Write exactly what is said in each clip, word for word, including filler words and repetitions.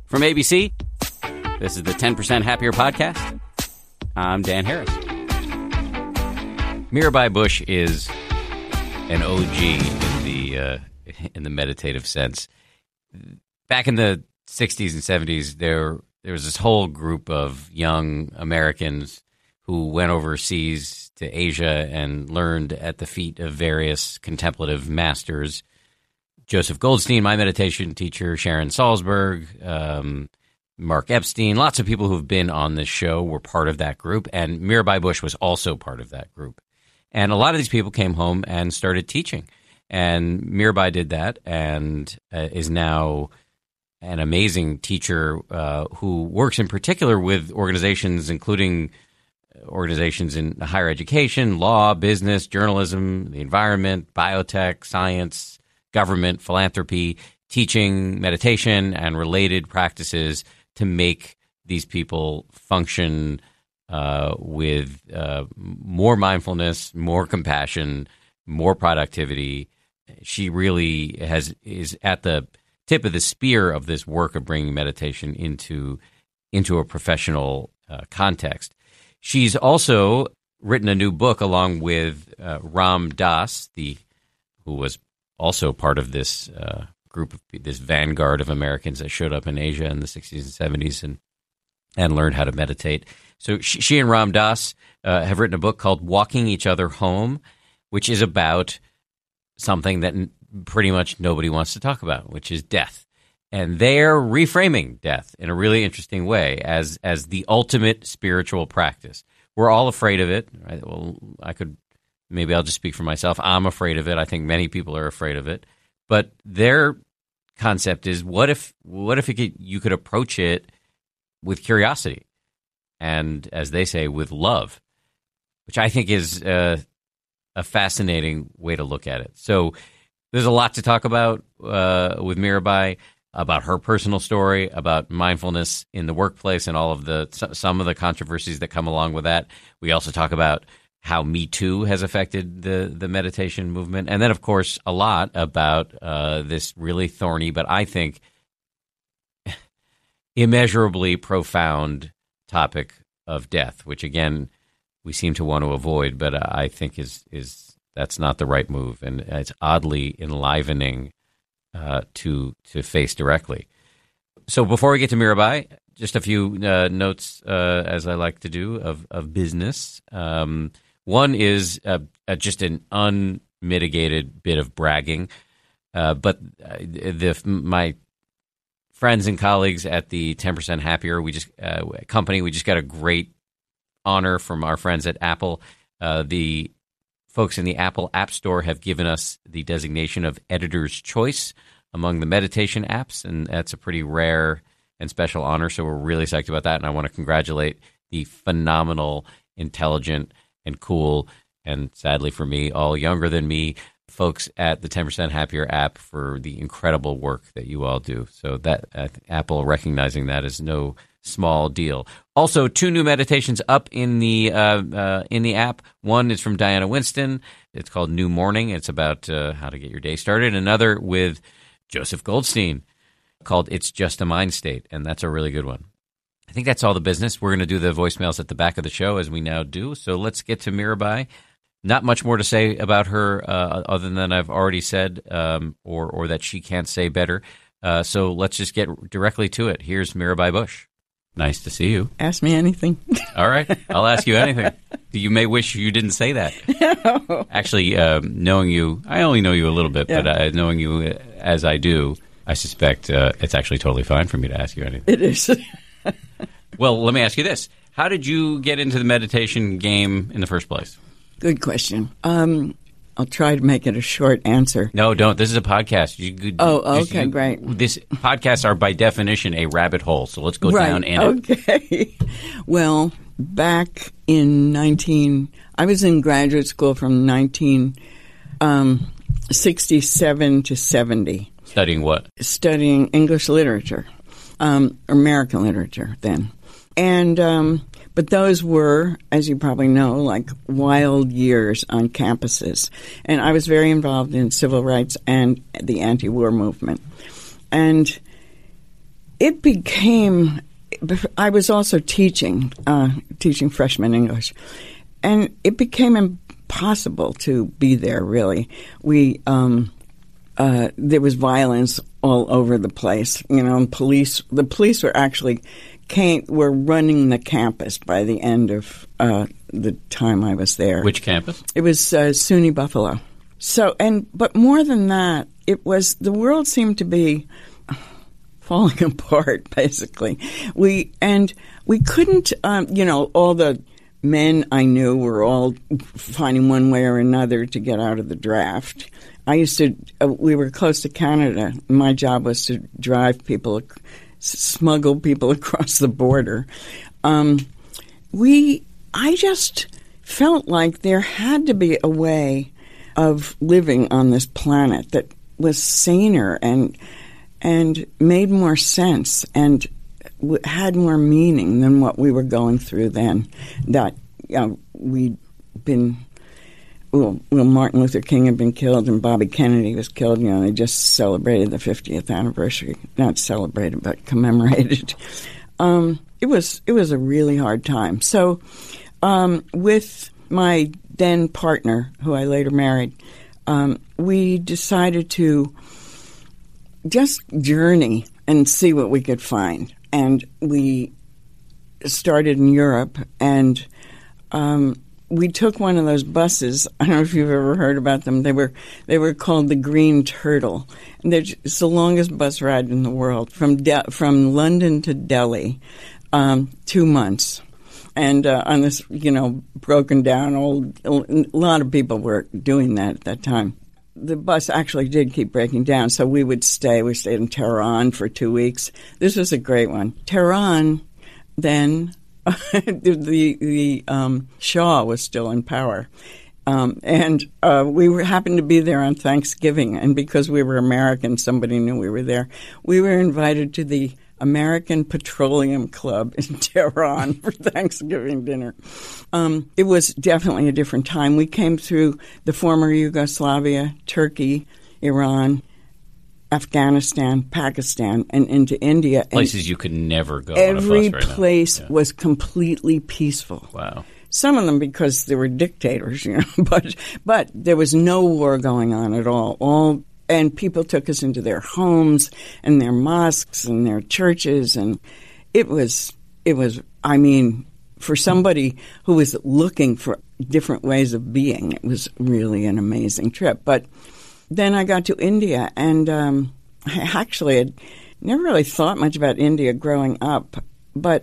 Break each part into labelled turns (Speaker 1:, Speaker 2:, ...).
Speaker 1: From A B C, this is the ten percent Happier Podcast. I'm Dan Harris. Mirabai Bush is an O G in the uh, in the meditative sense. Back in the sixties and seventies, there there was this whole group of young Americans who went overseas to Asia and learned at the feet of various contemplative masters. Joseph Goldstein, my meditation teacher, Sharon Salzberg, um, Mark Epstein, lots of people who've been on this show were part of that group, and Mirabai Bush was also part of that group. And a lot of these people came home and started teaching, and Mirabai did that and uh, is now an amazing teacher uh, who works in particular with organizations, including organizations in higher education, law, business, journalism, the environment, biotech, science, government, philanthropy, teaching meditation and related practices to make these people function uh, with uh, more mindfulness, more compassion, more productivity. She really has is at the tip of the spear of this work of bringing meditation into into a professional uh, context. She's also written a new book along with uh, Ram Dass, the who was also part of this uh, group of this vanguard of Americans that showed up in Asia in the sixties and seventies and and learned how to meditate. So she, she and Ram Dass uh, have written a book called Walking Each Other Home, which is about something that n- pretty much nobody wants to talk about, which is death. And they're reframing death in a really interesting way as as the ultimate spiritual practice. We're all afraid of it. Right? Well, I could maybe I'll just speak for myself. I'm afraid of it. I think many people are afraid of it. But their concept is, what if what if it could, you could approach it with curiosity and, as they say, with love, which I think is uh, a fascinating way to look at it. So there's a lot to talk about uh, with Mirabai, about her personal story, about mindfulness in the workplace and all of the some of the controversies that come along with that. We also talk about how Me Too has affected the, the meditation movement. And then, of course, a lot about uh, this really thorny, but I think immeasurably profound topic of death, which, again, we seem to want to avoid, but I think is is that's not the right move. And it's oddly enlivening uh, to to face directly. So before we get to Mirabai, just a few uh, notes, uh, as I like to do, of, of business. Um One is uh, uh, just an unmitigated bit of bragging, uh, but uh, the my friends and colleagues at the ten percent Happier we just uh, company, we just got a great honor from our friends at Apple. Uh, the folks in the Apple App Store have given us the designation of Editor's Choice among the meditation apps, and that's a pretty rare and special honor, so we're really psyched about that, and I want to congratulate the phenomenal, intelligent, and cool, and sadly for me, all younger than me, folks at the ten percent Happier app for the incredible work that you all do. So that uh, Apple recognizing that is no small deal. Also, two new meditations up in the uh, uh, in the app. One is from Diana Winston. It's called New Morning. It's about uh, how to get your day started. Another with Joseph Goldstein called It's Just a Mind State, and that's a really good one. I think that's all the business. We're going to do the voicemails at the back of the show, as we now do. So let's get to Mirabai. Not much more to say about her uh, other than I've already said, um, or or that she can't say better. Uh, so let's just get directly to it. Here's Mirabai Bush. Nice to see you.
Speaker 2: Ask me anything.
Speaker 1: All right. I'll ask you anything. You may wish you didn't say that.
Speaker 2: No.
Speaker 1: Actually, um, knowing you, I only know you a little bit,
Speaker 2: Yeah.
Speaker 1: but uh, knowing you as I do, I suspect uh, it's actually totally fine for me to ask you anything.
Speaker 2: It is.
Speaker 1: Well, let me ask you this. How did you get into the meditation game in the first place?
Speaker 2: Good question. Um, I'll try to make it a short answer.
Speaker 1: No, don't. This is a podcast. You could,
Speaker 2: Oh,
Speaker 1: just-
Speaker 2: okay,
Speaker 1: you-
Speaker 2: great.
Speaker 1: This podcasts are by definition a rabbit hole, so let's go
Speaker 2: right.
Speaker 1: down in it.
Speaker 2: Okay. Well, back in nineteen, I was in graduate school from nineteen sixty-seven to seventy,
Speaker 1: Studying what?
Speaker 2: studying English literature, um, American literature then. And um, but those were, as you probably know, like wild years on campuses. And I was very involved in civil rights and the anti-war movement. And it became, I was also teaching, uh, teaching freshman English, and it became impossible to be there, really. We, um, uh, there was violence all over the place. You know, and police, the police were actually came, were running the campus by the end of uh, the time I was there.
Speaker 1: Which campus?
Speaker 2: It was uh, SUNY Buffalo. So, and, but more than that, it was, the world seemed to be falling apart, basically. We, and we couldn't, um, you know, all the men I knew were all finding one way or another to get out of the draft. I used to, uh, we were close to Canada. My job was to drive people, smuggle people across the border. Um, we, I just felt like there had to be a way of living on this planet that was saner and and made more sense and w- had more meaning than what we were going through then. That you know, we'd been, well, well, Martin Luther King had been killed and Bobby Kennedy was killed. You know, they just celebrated the fiftieth anniversary. Not celebrated, but commemorated. Um, it was it was a really hard time. So um, with my then partner, who I later married, um, we decided to just journey and see what we could find. And we started in Europe, and um, we took one of those buses. I don't know if you've ever heard about them. They were they were called the Green Turtle. And they're, it's the longest bus ride in the world, from De- from London to Delhi, um, two months. And uh, on this, you know, broken down old, a lot of people were doing that at that time. The bus actually did keep breaking down, so we would stay. We stayed in Tehran for two weeks. This was a great one. Tehran, then, the the um, Shah was still in power. Um, and uh, we were, happened to be there on Thanksgiving, and because we were American, somebody knew we were there. We were invited to the American Petroleum Club in Tehran for Thanksgiving dinner. Um, it was definitely a different time. We came through the former Yugoslavia, Turkey, Iran, Afghanistan, Pakistan, and into India.
Speaker 1: Places
Speaker 2: and
Speaker 1: you could never go
Speaker 2: every
Speaker 1: on a bus right
Speaker 2: place
Speaker 1: now. Yeah.
Speaker 2: was completely peaceful.
Speaker 1: Wow.
Speaker 2: Some of them because they were dictators, you know, but but there was no war going on at all. All and people took us into their homes and their mosques and their churches, and it was it was. I mean, for somebody who was looking for different ways of being, it was really an amazing trip. But then I got to India, and um, I actually had never really thought much about India growing up, but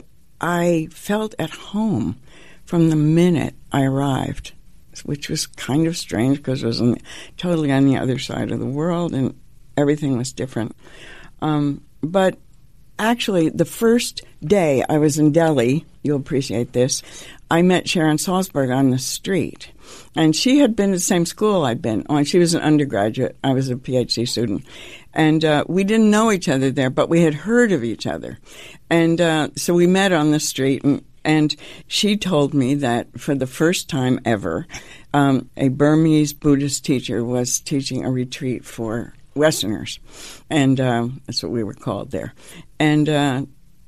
Speaker 2: I felt at home from the minute I arrived, which was kind of strange because it was on, totally on the other side of the world and everything was different. Um, but actually, the first day I was in Delhi, you'll appreciate this, I met Sharon Salzberg on the street. And she had been at the same school I'd been on. She was an undergraduate. I was a PhD student. And uh, we didn't know each other there, but we had heard of each other. And uh, so we met on the street, and And she told me that for the first time ever, um, a Burmese Buddhist teacher was teaching a retreat for Westerners, and um, that's what we were called there. And uh,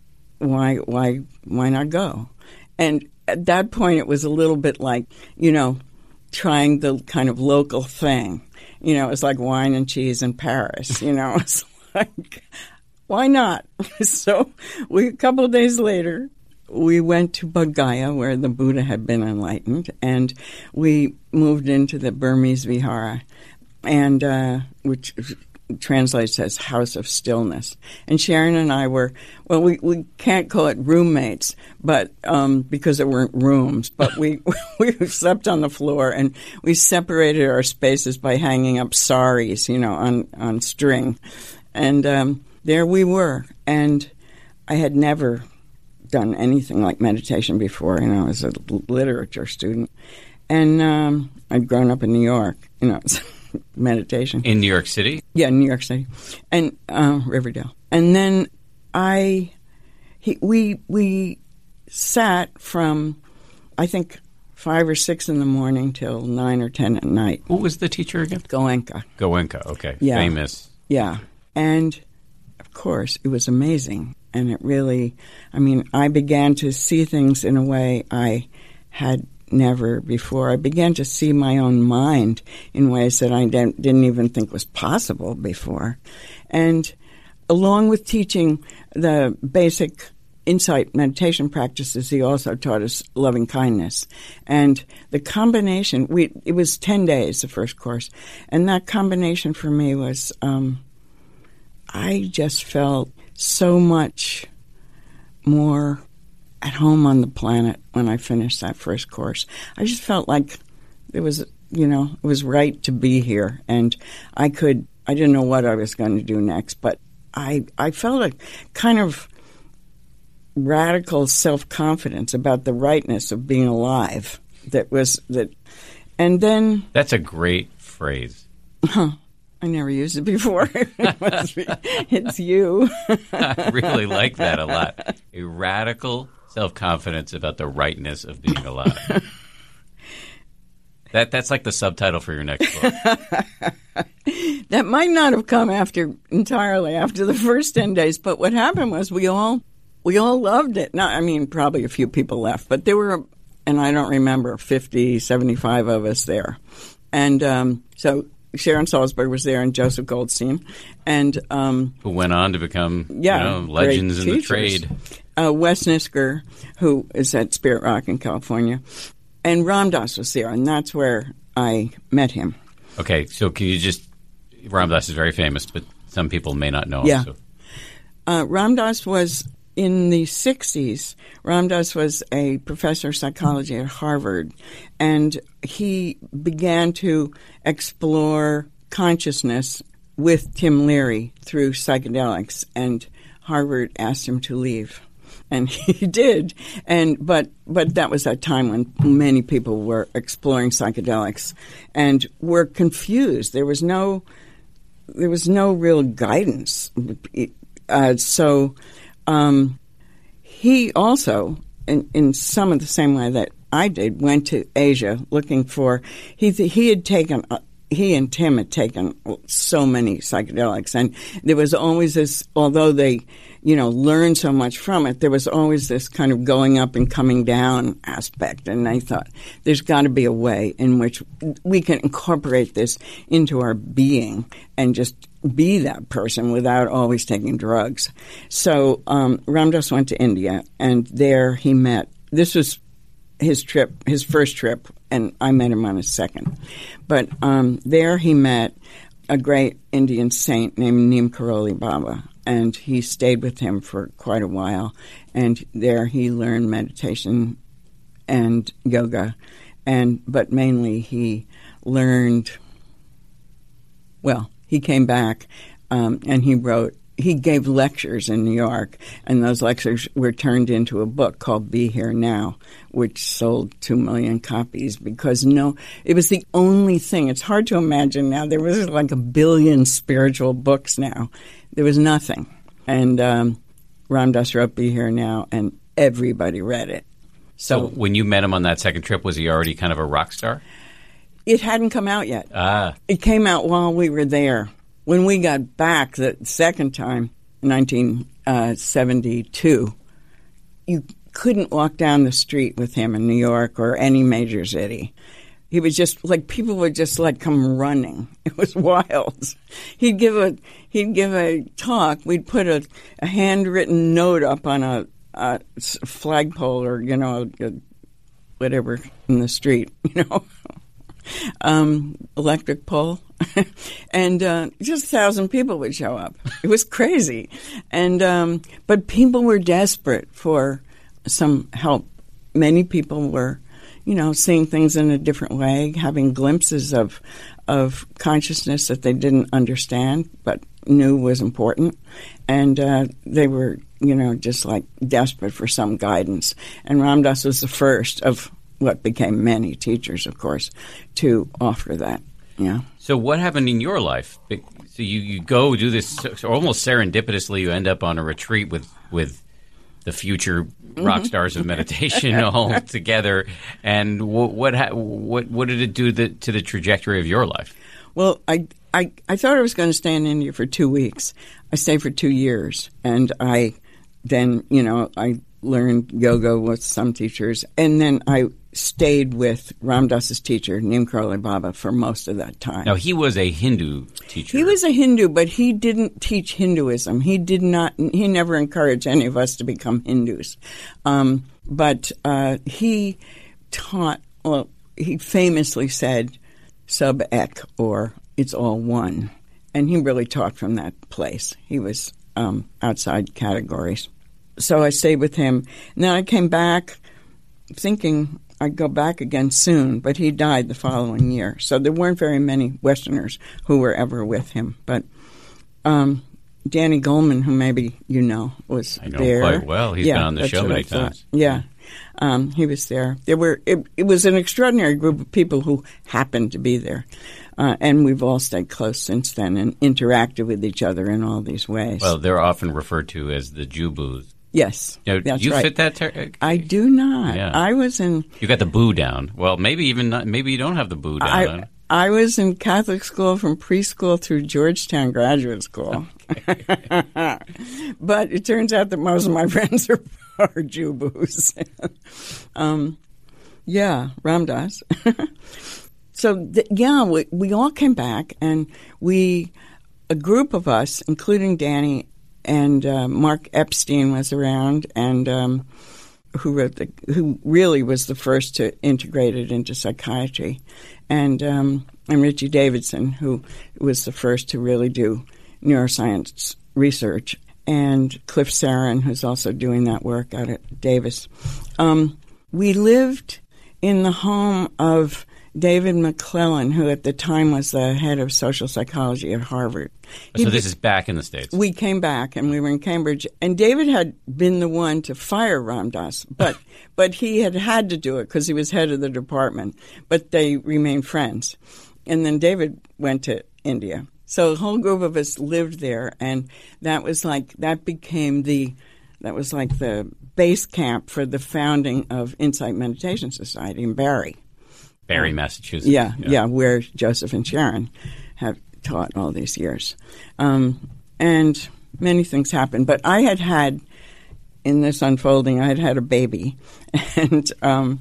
Speaker 2: why, why, why not go? And at that point, it was a little bit like, you know, trying the kind of local thing. You know, it was like wine and cheese in Paris. You know, it's like, why not? So we a couple of days later, we went to Bodh Gaya, where the Buddha had been enlightened, and we moved into the Burmese Vihara, and uh, which translates as House of Stillness. And Sharon and I were, well, we, we can't call it roommates, but um, because there weren't rooms, but we we slept on the floor, and we separated our spaces by hanging up saris, you know, on, on string. And um, there we were, and I had never done anything like meditation before, you know, as a literature student. And um, I'd grown up in New York, you know, meditation.
Speaker 1: In New York City?
Speaker 2: Yeah, New York City. And uh, Riverdale. And then I, he, we, we sat from, I think, five or six in the morning till nine or ten at night.
Speaker 1: Who was the teacher again?
Speaker 2: Goenka.
Speaker 1: Goenka, okay.
Speaker 2: Yeah.
Speaker 1: Famous.
Speaker 2: Yeah. And, of course, it was amazing. And it really, I mean, I began to see things in a way I had never before. I began to see my own mind in ways that I didn't, didn't even think was possible before. And along with teaching the basic insight meditation practices, he also taught us loving kindness. And the combination, we it was ten days, the first course. And that combination for me was, um, I just felt so much more at home on the planet when I finished that first course. I just felt like it was, you know, it was right to be here. And I could, I didn't know what I was going to do next, but I, I felt a kind of radical self-confidence about the rightness of being alive. That was, that, and then...
Speaker 1: That's a great phrase.
Speaker 2: Huh. I never used it before. It must be, it's you.
Speaker 1: I really like that a lot. A radical self-confidence about the rightness of being alive. That that's like the subtitle for your next book.
Speaker 2: That might not have come after entirely after the first ten days, but what happened was we all we all loved it. Not, I mean, probably a few people left, but there were, and I don't remember, fifty, seventy-five of us there, and um, so. Sharon Salzberg was there and Joseph Goldstein. And um,
Speaker 1: who went on to become
Speaker 2: yeah,
Speaker 1: you know, legends in the trade.
Speaker 2: Uh, Wes Nisker, who is at Spirit Rock in California. And Ram Dass was there, and that's where I met him.
Speaker 1: Okay, so can you just... Ram Dass is very famous, but some people may not know
Speaker 2: yeah.
Speaker 1: him. So.
Speaker 2: Uh, Ram Dass was... In the sixties, Ram Dass was a professor of psychology at Harvard, and he began to explore consciousness with Tim Leary through psychedelics, and Harvard asked him to leave. And he did, and but but that was a time when many people were exploring psychedelics and were confused. There was no there was no real guidance. Uh, so. Um, he also, in, in some of the same way that I did, went to Asia looking for, he he had taken, uh, he and Tim had taken so many psychedelics, and there was always this, although they, you know, learned so much from it, there was always this kind of going up and coming down aspect, and I thought, there's got to be a way in which we can incorporate this into our being and just be that person without always taking drugs. So um, Ram Dass went to India, and there he met, this was his trip, his first trip, and I met him on his second. But um, there he met a great Indian saint named Neem Karoli Baba, and he stayed with him for quite a while. And there he learned meditation and yoga, and but mainly he learned, well, he came back um, and he wrote, he gave lectures in New York, and those lectures were turned into a book called Be Here Now, which sold two million copies because no, it was the only thing. It's hard to imagine now. There was like a billion spiritual books now. There was nothing. And um, Ram Dass wrote Be Here Now, and everybody read it.
Speaker 1: So, so when you met him on that second trip, was he already kind of a rock star?
Speaker 2: It hadn't come out yet.
Speaker 1: Ah.
Speaker 2: It came out while we were there. When we got back the second time, in nineteen seventy-two, you couldn't walk down the street with him in New York or any major city. He was just like, people would just like come running. It was wild. He'd give a he'd give a talk. We'd put a, a handwritten note up on a, a flagpole or you know a, whatever in the street, you know. Um, electric pole, and uh, just a thousand people would show up. It was crazy, and um, but people were desperate for some help. Many people were, you know, seeing things in a different way, having glimpses of of consciousness that they didn't understand but knew was important, and uh, they were, you know, just like desperate for some guidance. And Ram Dass was the first of what became many teachers, of course, to offer that. Yeah.
Speaker 1: So what happened in your life? So you, you go do this so almost serendipitously. You end up on a retreat with, with the future rock stars of meditation all together. And what what what what did it do the, to the trajectory of your life?
Speaker 2: Well, I, I, I thought I was going to stay in India for two weeks. I stayed for two years, and I then, you know, I learned yoga with some teachers, and then I stayed with Ram Dass's teacher, Neem Karoli Baba, for most of that time.
Speaker 1: Now, he was a Hindu teacher.
Speaker 2: He was a Hindu, but he didn't teach Hinduism. He did not. He never encouraged any of us to become Hindus. Um, but uh, he taught. Well, he famously said, "Sub ek," or "It's all one," and he really taught from that place. He was um, outside categories. So I stayed with him, and then I came back thinking I'd go back again soon, but he died the following year. So there weren't very many Westerners who were ever with him. But um, Danny Goleman, who maybe you know, was
Speaker 1: I know
Speaker 2: there.
Speaker 1: him quite well. He's
Speaker 2: yeah,
Speaker 1: been on the
Speaker 2: that's
Speaker 1: show
Speaker 2: what
Speaker 1: many
Speaker 2: I thought.
Speaker 1: times.
Speaker 2: Yeah, um, he was there. There were it, it was an extraordinary group of people who happened to be there. Uh, and we've all stayed close since then and interacted with each other in all these ways.
Speaker 1: Well, they're often referred to as the Jubus.
Speaker 2: Yes,
Speaker 1: Now,
Speaker 2: that's
Speaker 1: you
Speaker 2: right.
Speaker 1: fit that? Ter-
Speaker 2: I do not.
Speaker 1: Yeah.
Speaker 2: I was in.
Speaker 1: You got the boo down. Well, maybe even not, maybe you don't have the boo down.
Speaker 2: I, I was in Catholic school from preschool through Georgetown Graduate School. Okay. But it turns out that most of my friends are, are Jubus. um, yeah, Ram Dass. So, th- yeah, we, we all came back, and we, a group of us, including Danny and uh, Mark Epstein was around, and um, who wrote the, who really was the first to integrate it into psychiatry, and um, and Richie Davidson, who was the first to really do neuroscience research, and Cliff Sarin, who's also doing that work out at Davis. Um, we lived in the home of David McClellan, who at the time was the head of social psychology at Harvard.
Speaker 1: So
Speaker 2: He
Speaker 1: this
Speaker 2: did,
Speaker 1: is back in the States.
Speaker 2: We came back, and we were in Cambridge. And David had been the one to fire Ram Dass, but but he had had to do it because he was head of the department. But they remained friends. And then David went to India. So a whole group of us lived there, and that was like that became the that was like the base camp for the founding of Insight Meditation Society in Barrie.
Speaker 1: Barrie, Massachusetts.
Speaker 2: Yeah,
Speaker 1: yeah,
Speaker 2: yeah, where Joseph and Sharon have taught all these years. Um, and many things happened. But I had had, in this unfolding, I had had a baby. And um,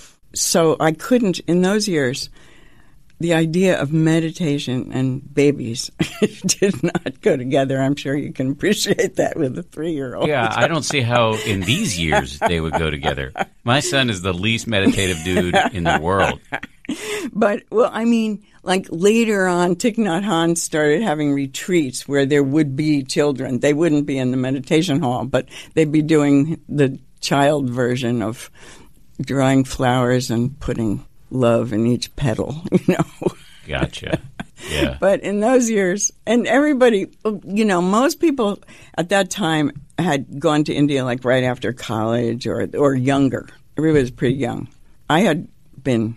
Speaker 2: so I couldn't, in those years, the idea of meditation and babies did not go together. I'm sure you can appreciate that with a three-year-old.
Speaker 1: Yeah, I don't see how in these years they would go together. My son is the least meditative dude in the world.
Speaker 2: But, well, I mean, like later on, Thich Nhat Hanh started having retreats where there would be children. They wouldn't be in the meditation hall, but they'd be doing the child version of drawing flowers and putting love in each petal, you know.
Speaker 1: Gotcha. Yeah.
Speaker 2: But in those years, and everybody, you know, most people at that time had gone to India like right after college or or younger. Everybody was pretty young. I had been,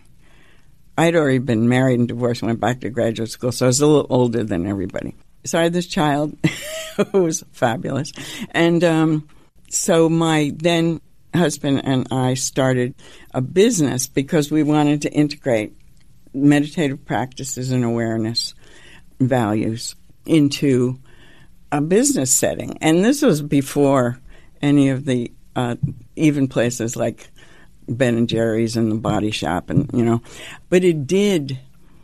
Speaker 2: I had already been married and divorced and went back to graduate school, so I was a little older than everybody. So I had this child who was fabulous. And um, so my then husband and I started a business because we wanted to integrate meditative practices and awareness values into a business setting. And this was before any of the uh, even places like Ben and Jerry's and the Body Shop, and you know, but it did.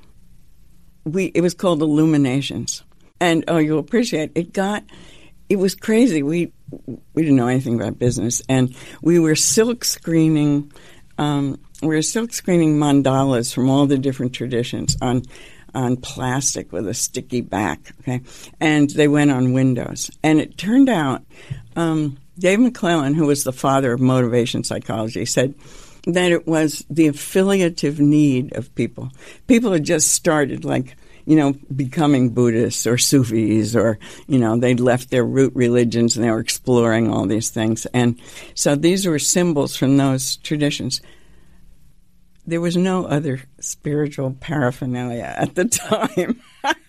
Speaker 2: We it was called Illuminations, and oh, you'll appreciate it. Got it was crazy. We we didn't know anything about business, and we were silk screening. Um, we were silk screening mandalas from all the different traditions on on plastic with a sticky back. Okay, and they went on windows, and it turned out. Um, Dave McClellan, who was the father of motivation psychology, said that it was the affiliative need of people. People had just started, like, you know, becoming Buddhists or Sufis, or, you know, they'd left their root religions and they were exploring all these things. And so these were symbols from those traditions. There was no other spiritual paraphernalia at the time.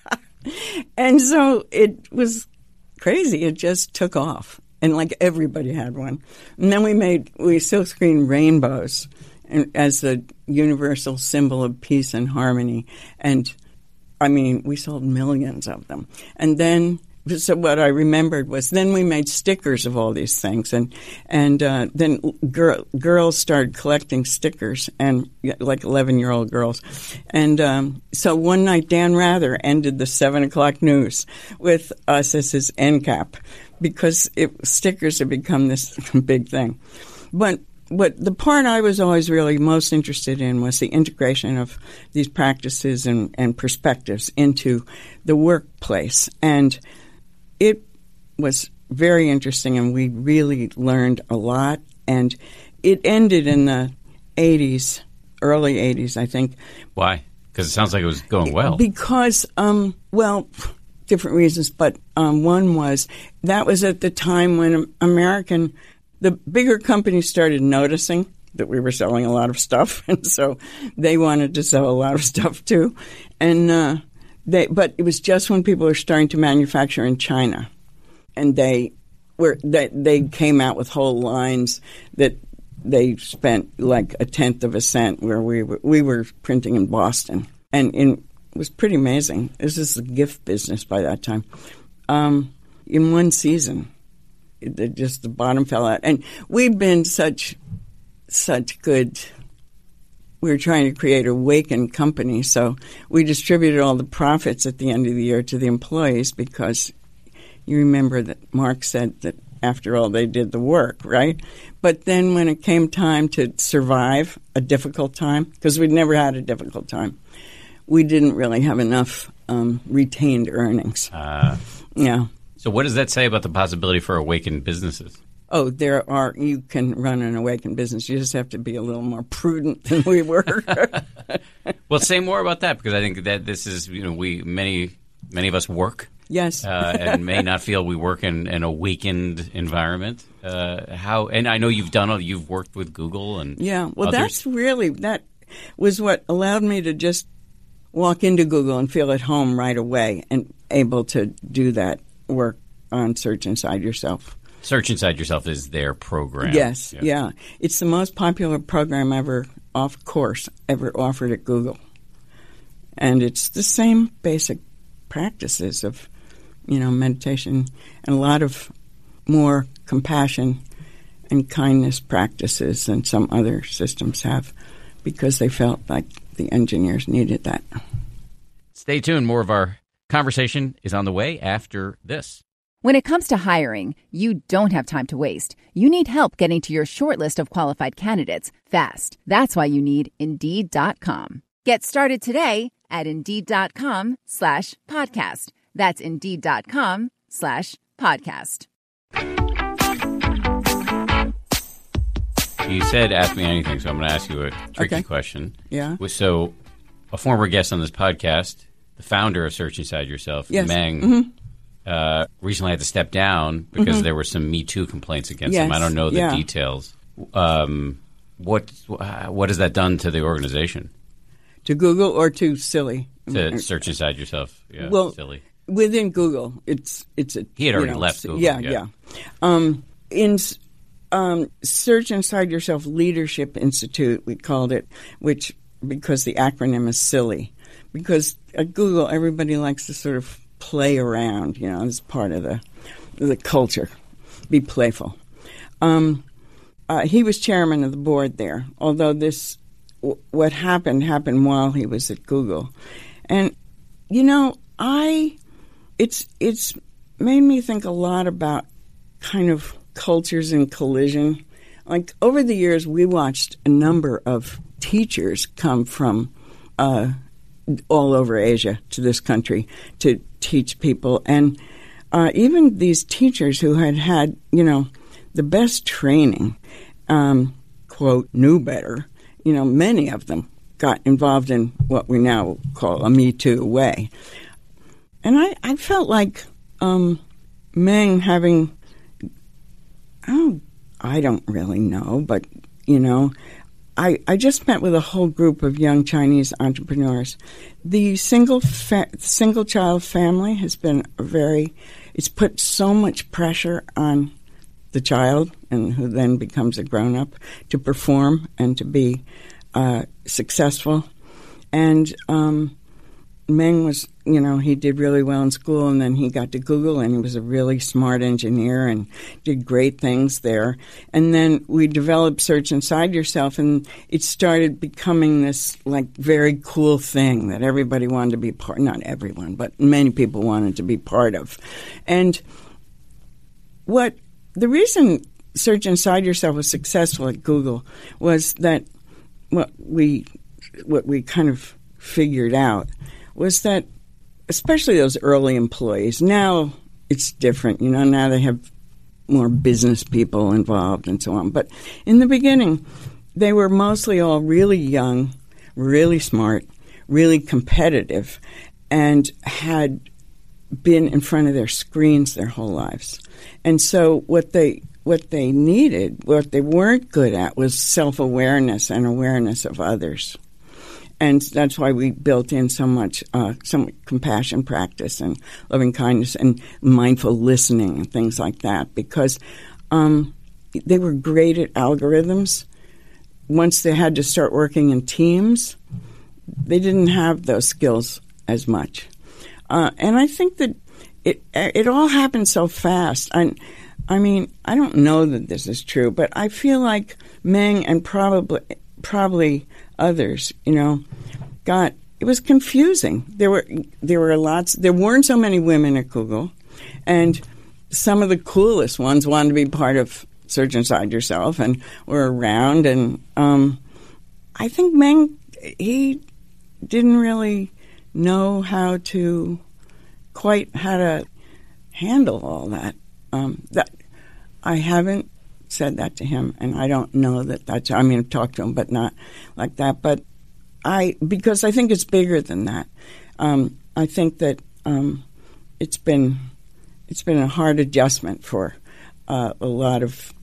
Speaker 2: And so it was crazy. It just took off. And like everybody had one. And then we made, we silk screened rainbows as the universal symbol of peace and harmony. And I mean, we sold millions of them. And then, so what I remembered was then we made stickers of all these things. And and uh, then girl, girls started collecting stickers, and like eleven-year-old girls. And um, so one night, Dan Rather ended the seven o'clock news with us as his end cap because it, stickers had become this big thing. But But the part I was always really most interested in was the integration of these practices and, and perspectives into the workplace. And it was very interesting, and we really learned a lot. And it ended in the eighties, early eighties, I think.
Speaker 1: Why? Because it sounds like it was going well.
Speaker 2: Because, um, well, different reasons. But um, one was that was at the time when American... The bigger companies started noticing that we were selling a lot of stuff, and so they wanted to sell a lot of stuff too. And uh, they, but it was just when people were starting to manufacture in China, and they were they, they came out with whole lines that they spent like a tenth of a cent, where we were, we were printing in Boston, and in, it was pretty amazing. This is a gift business by that time. Um, in one season. It, just the bottom fell out. And we've been such such good, we were trying to create a awakened company, so we distributed all the profits at the end of the year to the employees, because you remember that Mark said that after all they did the work, right? But then when it came time to survive a difficult time, because we'd never had a difficult time, we didn't really have enough um, retained earnings. Uh. Yeah.
Speaker 1: So what does that say about the possibility for awakened businesses?
Speaker 2: Oh, there are. You can run an awakened business. You just have to be a little more prudent than we were.
Speaker 1: Well, say more about that, because I think that this is, you know, we many many of us work.
Speaker 2: Yes.
Speaker 1: uh, and may not feel we work in an awakened environment. Uh, how? And I know you've done. You've worked with Google and
Speaker 2: yeah. Well,
Speaker 1: others.
Speaker 2: That's really that was what allowed me to just walk into Google and feel at home right away, and able to do that work on Search Inside Yourself.
Speaker 1: Search Inside Yourself is their program.
Speaker 2: Yes, yeah. yeah. It's the most popular program ever, off course, ever offered at Google. And it's the same basic practices of, you know, meditation, and a lot of more compassion and kindness practices than some other systems have, because they felt like the engineers needed that.
Speaker 1: Stay tuned. More of our conversation is on the way after this.
Speaker 3: When it comes to hiring, you don't have time to waste. You need help getting to your short list of qualified candidates fast. That's why you need Indeed dot com. Get started today at Indeed dot com slash podcast. That's Indeed dot com slash podcast.
Speaker 1: You said ask me anything, so I'm going to ask you a tricky
Speaker 2: okay.
Speaker 1: question.
Speaker 2: Yeah.
Speaker 1: So a former guest on this podcast, the founder of Search Inside Yourself,
Speaker 2: yes.
Speaker 1: Meng,
Speaker 2: mm-hmm.
Speaker 1: uh, recently had to step down because
Speaker 2: mm-hmm.
Speaker 1: there were some Me Too complaints against
Speaker 2: yes.
Speaker 1: him. I don't know the
Speaker 2: yeah.
Speaker 1: details. Um, what what has that done to the organization?
Speaker 2: To Google or to Silly?
Speaker 1: To Search Inside Yourself. Yeah,
Speaker 2: well,
Speaker 1: Silly.
Speaker 2: Within Google, it's it's a
Speaker 1: he had already
Speaker 2: you know,
Speaker 1: left Google.
Speaker 2: Yeah,
Speaker 1: yeah.
Speaker 2: yeah. Um, in um, Search Inside Yourself Leadership Institute, we called it, which because the acronym is Silly, because at Google everybody likes to sort of play around. You know, it's part of the the culture. Be playful. Um, uh, he was chairman of the board there, although this w- what happened happened while he was at Google, and you know I. It's it's made me think a lot about kind of cultures in collision. Like over the years, we watched a number of teachers come from uh, all over Asia to this country to teach people, and uh, even these teachers who had had, you know, the best training, um, quote, knew better. You know, many of them got involved in what we now call a Me Too way. And I, I felt like um, Meng having, oh, I don't really know, but, you know, I, I just met with a whole group of young Chinese entrepreneurs. The single fa- single child family has been a very, it's put so much pressure on the child, and who then becomes a grown-up, to perform and to be uh, successful. And um Meng was, you know, he did really well in school, and then he got to Google, and he was a really smart engineer and did great things there. And then we developed Search Inside Yourself, and it started becoming this, like, very cool thing that everybody wanted to be part, not everyone, but many people wanted to be part of. And what the reason Search Inside Yourself was successful at Google was that what we what we kind of figured out was that, especially those early employees, now it's different. You know, now they have more business people involved and so on. But in the beginning, they were mostly all really young, really smart, really competitive, and had been in front of their screens their whole lives. And so what they what they needed, what they weren't good at, was self-awareness and awareness of others. And that's why we built in so much uh, some compassion practice and loving kindness and mindful listening and things like that, because um, they were great at algorithms. Once they had to start working in teams, they didn't have those skills as much. Uh, and I think that it it all happened so fast. I, I mean, I don't know that this is true, but I feel like Meng and probably probably others, you know, got it was confusing. There were there were lots. There weren't so many women at Google, and some of the coolest ones wanted to be part of Search Inside Yourself and were around. And um, I think Meng, he didn't really know how to quite how to handle all that. Um, that I haven't said that to him, and I don't know that that's. I mean, I've talked to him, but not like that. But I, because I think it's bigger than that. Um, I think that um, it's been it's been a hard adjustment for uh, a lot of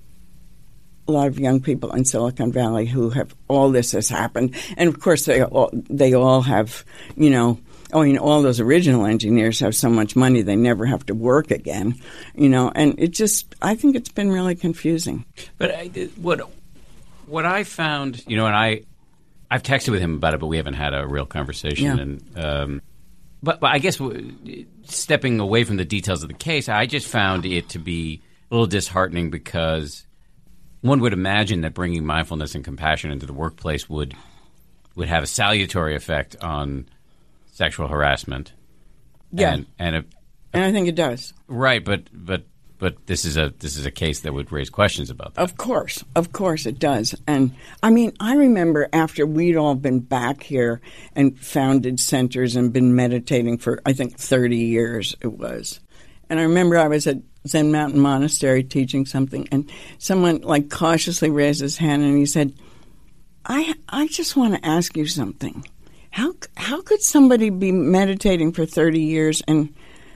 Speaker 2: a lot of young people in Silicon Valley who have all this has happened, and of course they all they all have, you know. I mean, all those original engineers have so much money they never have to work again, you know. And it just, I think it's been really confusing.
Speaker 1: But I, what what I found, you know, and I I've texted with him about it, but we haven't had a real conversation.
Speaker 2: Yeah.
Speaker 1: And um, but, but I guess stepping away from the details of the case, I just found it to be a little disheartening because one would imagine that bringing mindfulness and compassion into the workplace would would have a salutary effect on sexual harassment.
Speaker 2: Yeah,
Speaker 1: and and, a,
Speaker 2: and I think it does.
Speaker 1: Right, but but but this is a this is a case that would raise questions about that.
Speaker 2: Of course, of course it does. And I mean, I remember after we'd all been back here and founded centers and been meditating for I think thirty years it was. And I remember I was at Zen Mountain Monastery teaching something, and someone like cautiously raised his hand and he said, "I I just want to ask you something. How how could somebody be meditating for thirty years and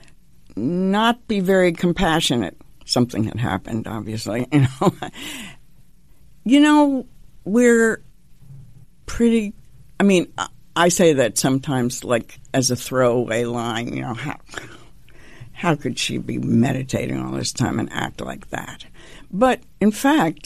Speaker 2: not be very compassionate?" Something had happened, obviously. You know, you know, we're pretty. I mean, I say that sometimes, like as a throwaway line. You know, how how could she be meditating all this time and act like that? But in fact,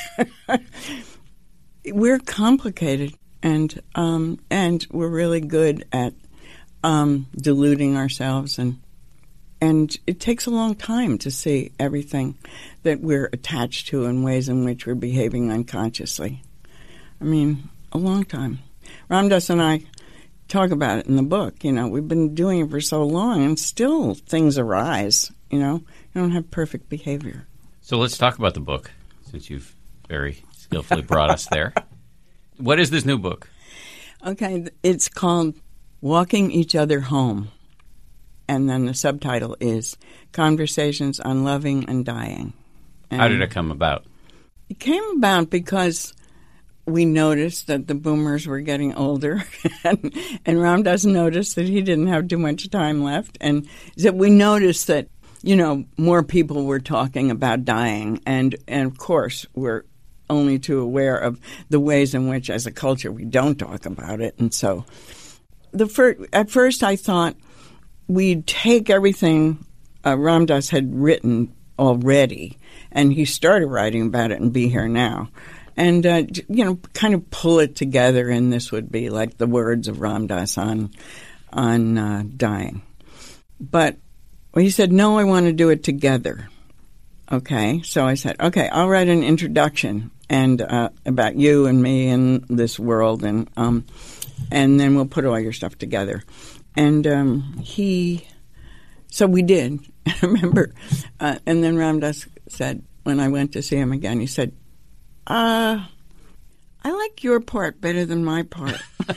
Speaker 2: we're complicated. And um, and we're really good at um, deluding ourselves, and and it takes a long time to see everything that we're attached to and ways in which we're behaving unconsciously. I mean, a long time. Ram Dass and I talk about it in the book. You know, we've been doing it for so long, and still things arise. You know, you don't have perfect behavior.
Speaker 1: So let's talk about the book, since you've very skillfully brought us there. What is this new book?
Speaker 2: Okay, it's called Walking Each Other Home. And then the subtitle is Conversations on Loving and Dying. And
Speaker 1: how did it come about?
Speaker 2: It came about because we noticed that the boomers were getting older, and, and Ram Dass noticed that he didn't have too much time left, and that we noticed that, you know, more people were talking about dying, and, and of course, we're only too aware of the ways in which, as a culture, we don't talk about it. And so the fir- at first I thought we'd take everything uh, Ram Dass had written already, and he started writing about it and Be Here Now, and, uh, you know, kind of pull it together, and this would be like the words of Ram Dass on on uh, dying. But well, he said, no, I want to do it together. Okay, so I said, okay, I'll write an introduction and uh, about you and me and this world, and um, and then we'll put all your stuff together. And um, he, so we did. I remember, uh, and then Ram Dass said, when I went to see him again, he said, uh, I like your part better than my part.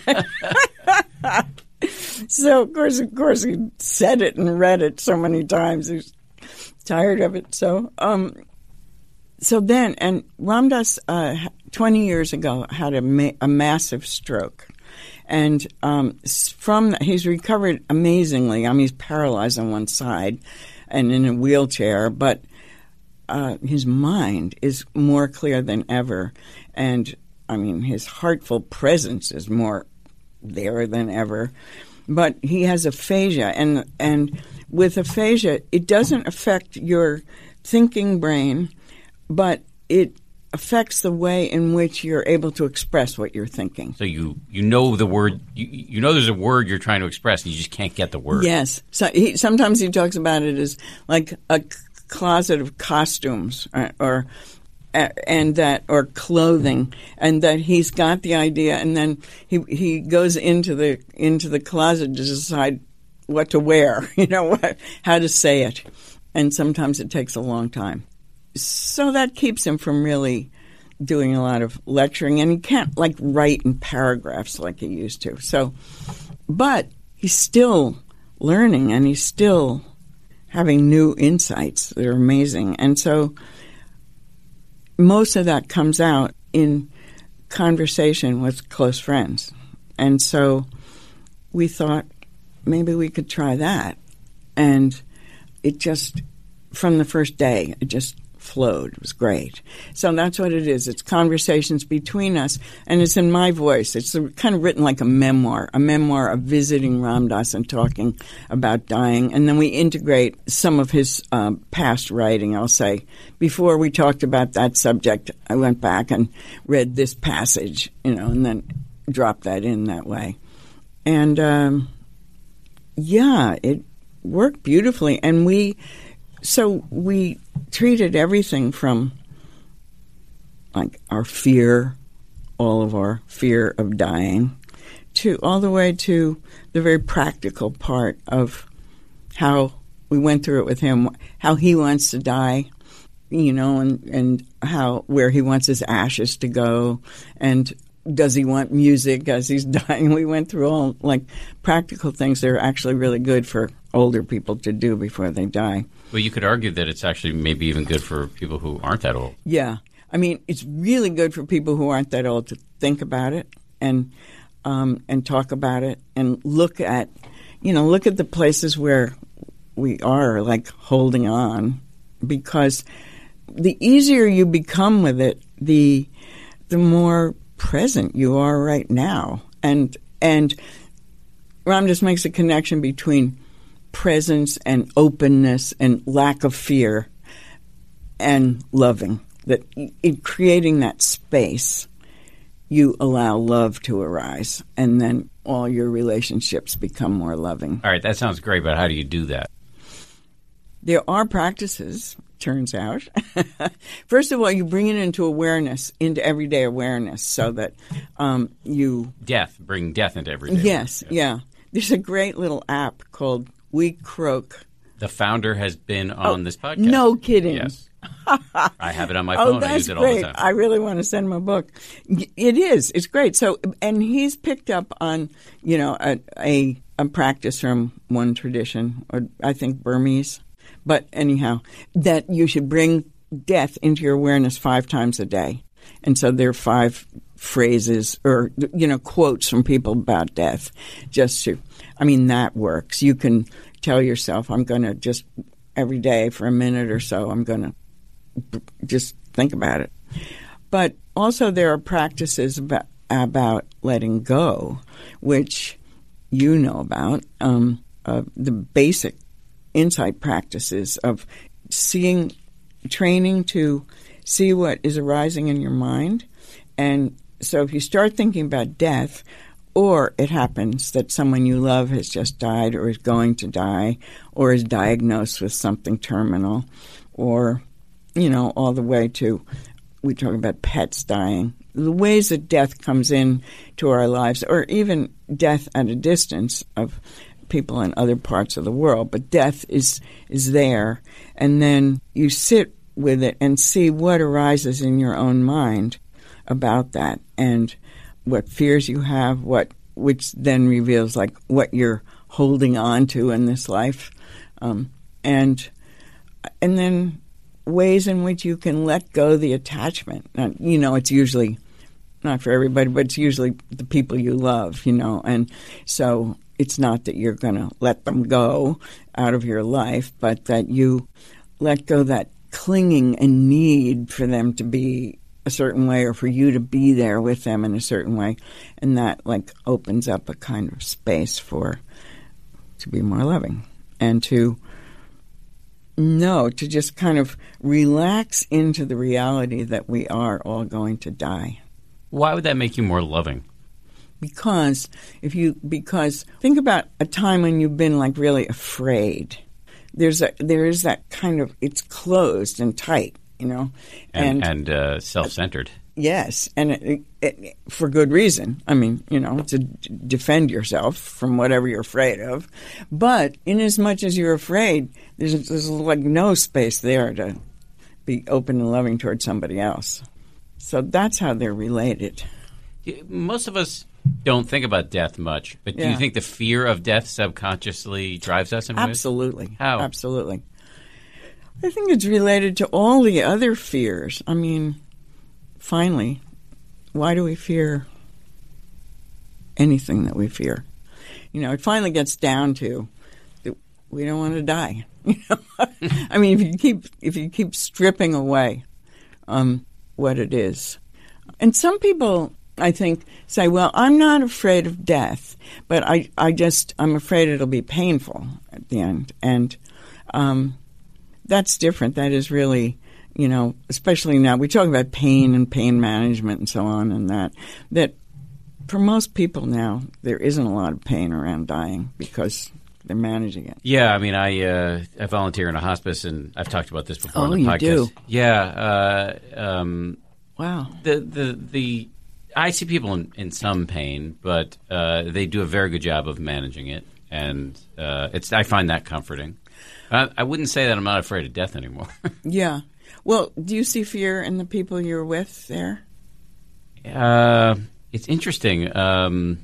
Speaker 2: So, of course, of course, he said it and read it so many times. He was tired of it. So, um, so then, and Ram Dass, uh, twenty years ago, had a, ma- a massive stroke. And um, from that, he's recovered amazingly. I mean, he's paralyzed on one side and in a wheelchair, but uh, his mind is more clear than ever. And, I mean, his heartful presence is more there than ever. But he has aphasia, and and with aphasia, it doesn't affect your thinking brain, but it affects the way in which you're able to express what you're thinking.
Speaker 1: So you, you know the word, you, you know there's a word you're trying to express, and you just can't get the word.
Speaker 2: Yes. So he, sometimes he talks about it as like a c- closet of costumes, or, or and that, or clothing, and that he's got the idea, and then he he goes into the into the closet to decide what to wear, you know, what, how to say it, and sometimes it takes a long time. So that keeps him from really doing a lot of lecturing, and he can't like write in paragraphs like he used to. So, but he's still learning, and he's still having new insights that are amazing, and so most of that comes out in conversation with close friends. And so we thought maybe we could try that. And it just, from the first day, it just flowed. It was great. So that's what it is. It's conversations between us, and it's in my voice. It's kind of written like a memoir, a memoir of visiting Ram Dass and talking about dying. And then we integrate some of his um, past writing. I'll say, before we talked about that subject, I went back and read this passage, you know, and then dropped that in that way. And, um, yeah, it worked beautifully. And we... So we treated everything from, like, our fear, all of our fear of dying, to all the way to the very practical part of how we went through it with him, how he wants to die, you know, and, and how where he wants his ashes to go, and does he want music as he's dying. We went through all, like, practical things that are actually really good for older people to do before they die.
Speaker 1: Well, you could argue that it's actually maybe even good for people who aren't that old.
Speaker 2: Yeah. I mean, it's really good for people who aren't that old to think about it and um, and talk about it and look at, you know, look at the places where we are, like, holding on, because the easier you become with it, the the more present you are right now. And, and Ram just makes a connection between presence and openness and lack of fear and loving. That in creating that space, you allow love to arise, and then all your relationships become more loving.
Speaker 1: All right, that sounds great, but how do you do that?
Speaker 2: There are practices, turns out. First of all, you bring it into awareness, into everyday awareness, so that um, you...
Speaker 1: Death, bring death into everyday
Speaker 2: Yes,
Speaker 1: awareness.
Speaker 2: yeah. There's a great little app called We Croak.
Speaker 1: The founder has been on
Speaker 2: Oh,
Speaker 1: this podcast.
Speaker 2: no kidding.
Speaker 1: Yes. I have it on my
Speaker 2: Oh,
Speaker 1: phone.
Speaker 2: that's
Speaker 1: I use it
Speaker 2: great.
Speaker 1: all the time.
Speaker 2: I really want to send him a book. It is. It's great. So, and he's picked up on, you know, a, a, a practice from one tradition, or I think Burmese. But anyhow, that you should bring death into your awareness five times a day. And so there are five phrases or, you know, quotes from people about death. Just to, I mean, that works. You can tell yourself, I'm going to just, every day for a minute or so, I'm going to just think about it. But also there are practices about, about letting go, which you know about, um, uh, the basic insight practices of seeing, training to see what is arising in your mind. And so if you start thinking about death, or it happens that someone you love has just died or is going to die or is diagnosed with something terminal, or, you know, all the way to, we talk about pets dying. The ways that death comes in to our lives, or even death at a distance of people in other parts of the world, but death is is there, and then you sit with it and see what arises in your own mind about that, and what fears you have, what which then reveals like what you're holding on to in this life, um, and and then ways in which you can let go the attachment. Now, you know, it's usually not for everybody, but it's usually the people you love, you know, and so it's not that you're going to let them go out of your life, but that you let go that clinging and need for them to be a certain way or for you to be there with them in a certain way. And that like opens up a kind of space for to be more loving and to know, to just kind of relax into the reality that we are all going to die.
Speaker 1: Why would that make you more loving?
Speaker 2: Because if you because think about a time when you've been like really afraid. There's a there is that kind of, it's closed and tight, you know,
Speaker 1: and and, and uh, self-centered.
Speaker 2: Yes, and it, it, for good reason. I mean, you know, to d- defend yourself from whatever you're afraid of. But in as much as you're afraid, there's there's like no space there to be open and loving towards somebody else. So that's how they're related.
Speaker 1: Most of us don't think about death much, but do
Speaker 2: Yeah.
Speaker 1: you think the fear of death subconsciously drives us in ways?
Speaker 2: Absolutely.
Speaker 1: How?
Speaker 2: Absolutely. I think it's related to all the other fears. I mean, finally, why do we fear anything that we fear? You know, it finally gets down to that we don't want to die. You know? I mean, if you keep if you keep stripping away um, what it is, and some people, I think, say, well, I'm not afraid of death, but I, I just, I'm afraid it'll be painful at the end. And um, that's different. That is really, you know, especially now, we talk about pain and pain management and so on and that, that for most people now, there isn't a lot of pain around dying because they're managing it.
Speaker 1: Yeah, I mean, I uh, I volunteer in a hospice, and I've talked about this before
Speaker 2: Oh,
Speaker 1: on the
Speaker 2: you
Speaker 1: podcast.
Speaker 2: do?
Speaker 1: Yeah. Uh, um,
Speaker 2: Wow.
Speaker 1: the, the, the, I see people in, in some pain, but uh, they do a very good job of managing it, and uh, it's I find that comforting. I, I wouldn't say that I'm not afraid of death anymore.
Speaker 2: Yeah. Well, do you see fear in the people you're with there?
Speaker 1: uh, it's interesting. Um,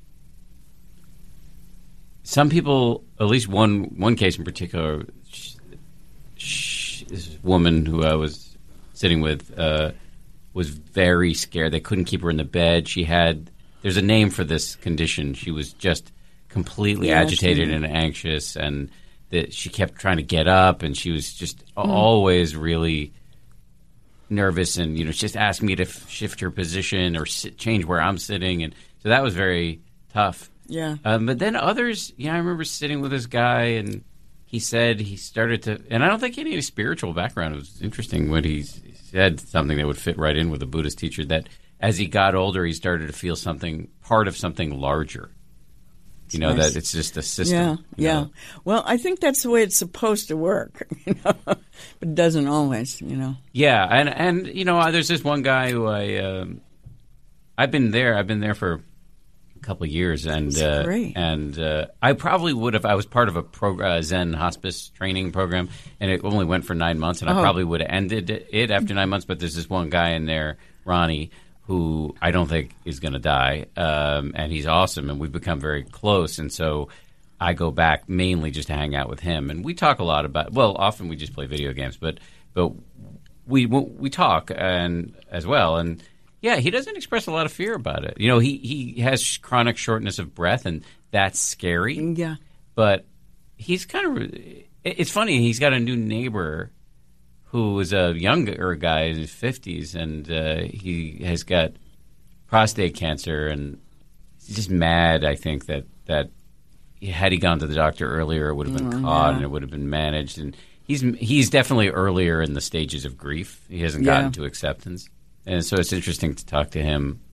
Speaker 1: some people, at least one one case in particular, sh sh this woman who I was sitting with uh, was very scared. They couldn't keep her in the bed. She had, there's a name for this condition. She was just completely
Speaker 2: Yeah,
Speaker 1: agitated
Speaker 2: she-
Speaker 1: and anxious, and that she kept trying to get up, and she was just always really nervous, and you know, just asked me to f shift her position or sit, change where I'm sitting, and so that was very tough.
Speaker 2: Yeah.
Speaker 1: Um, but then others, yeah, I remember sitting with this guy, and he said he started to, and I don't think he had any spiritual background. It was interesting when he said something that would fit right in with a Buddhist teacher, that as he got older, he started to feel something, part of something larger. You know,
Speaker 2: Nice.
Speaker 1: that it's just a system.
Speaker 2: Yeah,
Speaker 1: you
Speaker 2: yeah.
Speaker 1: know?
Speaker 2: Well, I think that's the way it's supposed to work, you know, but it doesn't always, you know.
Speaker 1: Yeah, and, and you know, there's this one guy who I, um, I've been there, I've been there for a couple of years, and
Speaker 2: That's
Speaker 1: uh,
Speaker 2: great.
Speaker 1: and uh, I probably would have, I was part of a prog uh, Zen hospice training program, and it only went for nine months, and I
Speaker 2: Oh.
Speaker 1: probably would have ended it after nine months, but there's this one guy in there, Ronnie, who I don't think is going to die, um, and he's awesome, and we've become very close, and so I go back mainly just to hang out with him, and we talk a lot about, well, often we just play video games, but but we we talk and as well, and yeah, he doesn't express a lot of fear about it. You know, he he has chronic shortness of breath, and that's scary.
Speaker 2: Yeah.
Speaker 1: But he's kind of, it's funny, he's got a new neighbor who is a younger guy in his fifties, and uh, he has got prostate cancer, and he's just mad, I think, that, that had he gone to the doctor earlier, it would have been
Speaker 2: Oh,
Speaker 1: caught
Speaker 2: yeah.
Speaker 1: and it would have been managed. And he's he's definitely earlier in the stages of grief. He hasn't
Speaker 2: Yeah.
Speaker 1: gotten to acceptance. And so it's interesting to talk to him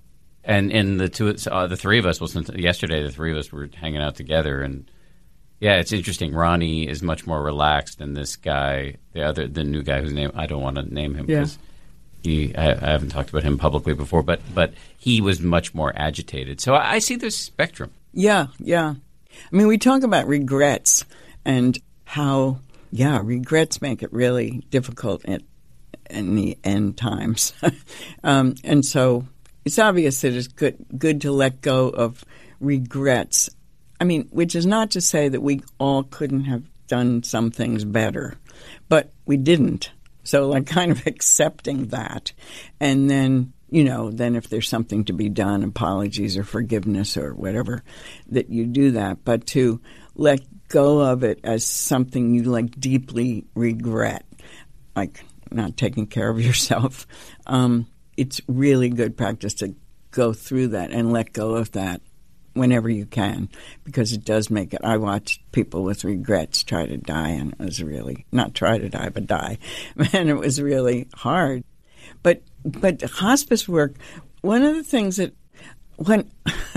Speaker 1: And and the two, uh, the three of us. Well, since yesterday, the three of us were hanging out together, and yeah, it's interesting. Ronnie is much more relaxed than this guy, the other, the new guy whose name I don't want to name him because yeah. he I, I haven't talked about him publicly before, but but he was much more agitated. So I, I see this spectrum.
Speaker 2: Yeah, yeah. I mean, we talk about regrets and how yeah, regrets make it really difficult at in the end times, um, and so. It's obvious that it's good good to let go of regrets. I mean, which is not to say that we all couldn't have done some things better, but we didn't. So, like, kind of accepting that. And then, you know, then if there's something to be done, apologies or forgiveness or whatever, that you do that. But to let go of it as something you, like, deeply regret, like not taking care of yourself, um, it's really good practice to go through that and let go of that whenever you can, because it does make it. I watched people with regrets try to die, and it was really, not try to die, but die. And it was really hard. But but hospice work, one of the things that, when,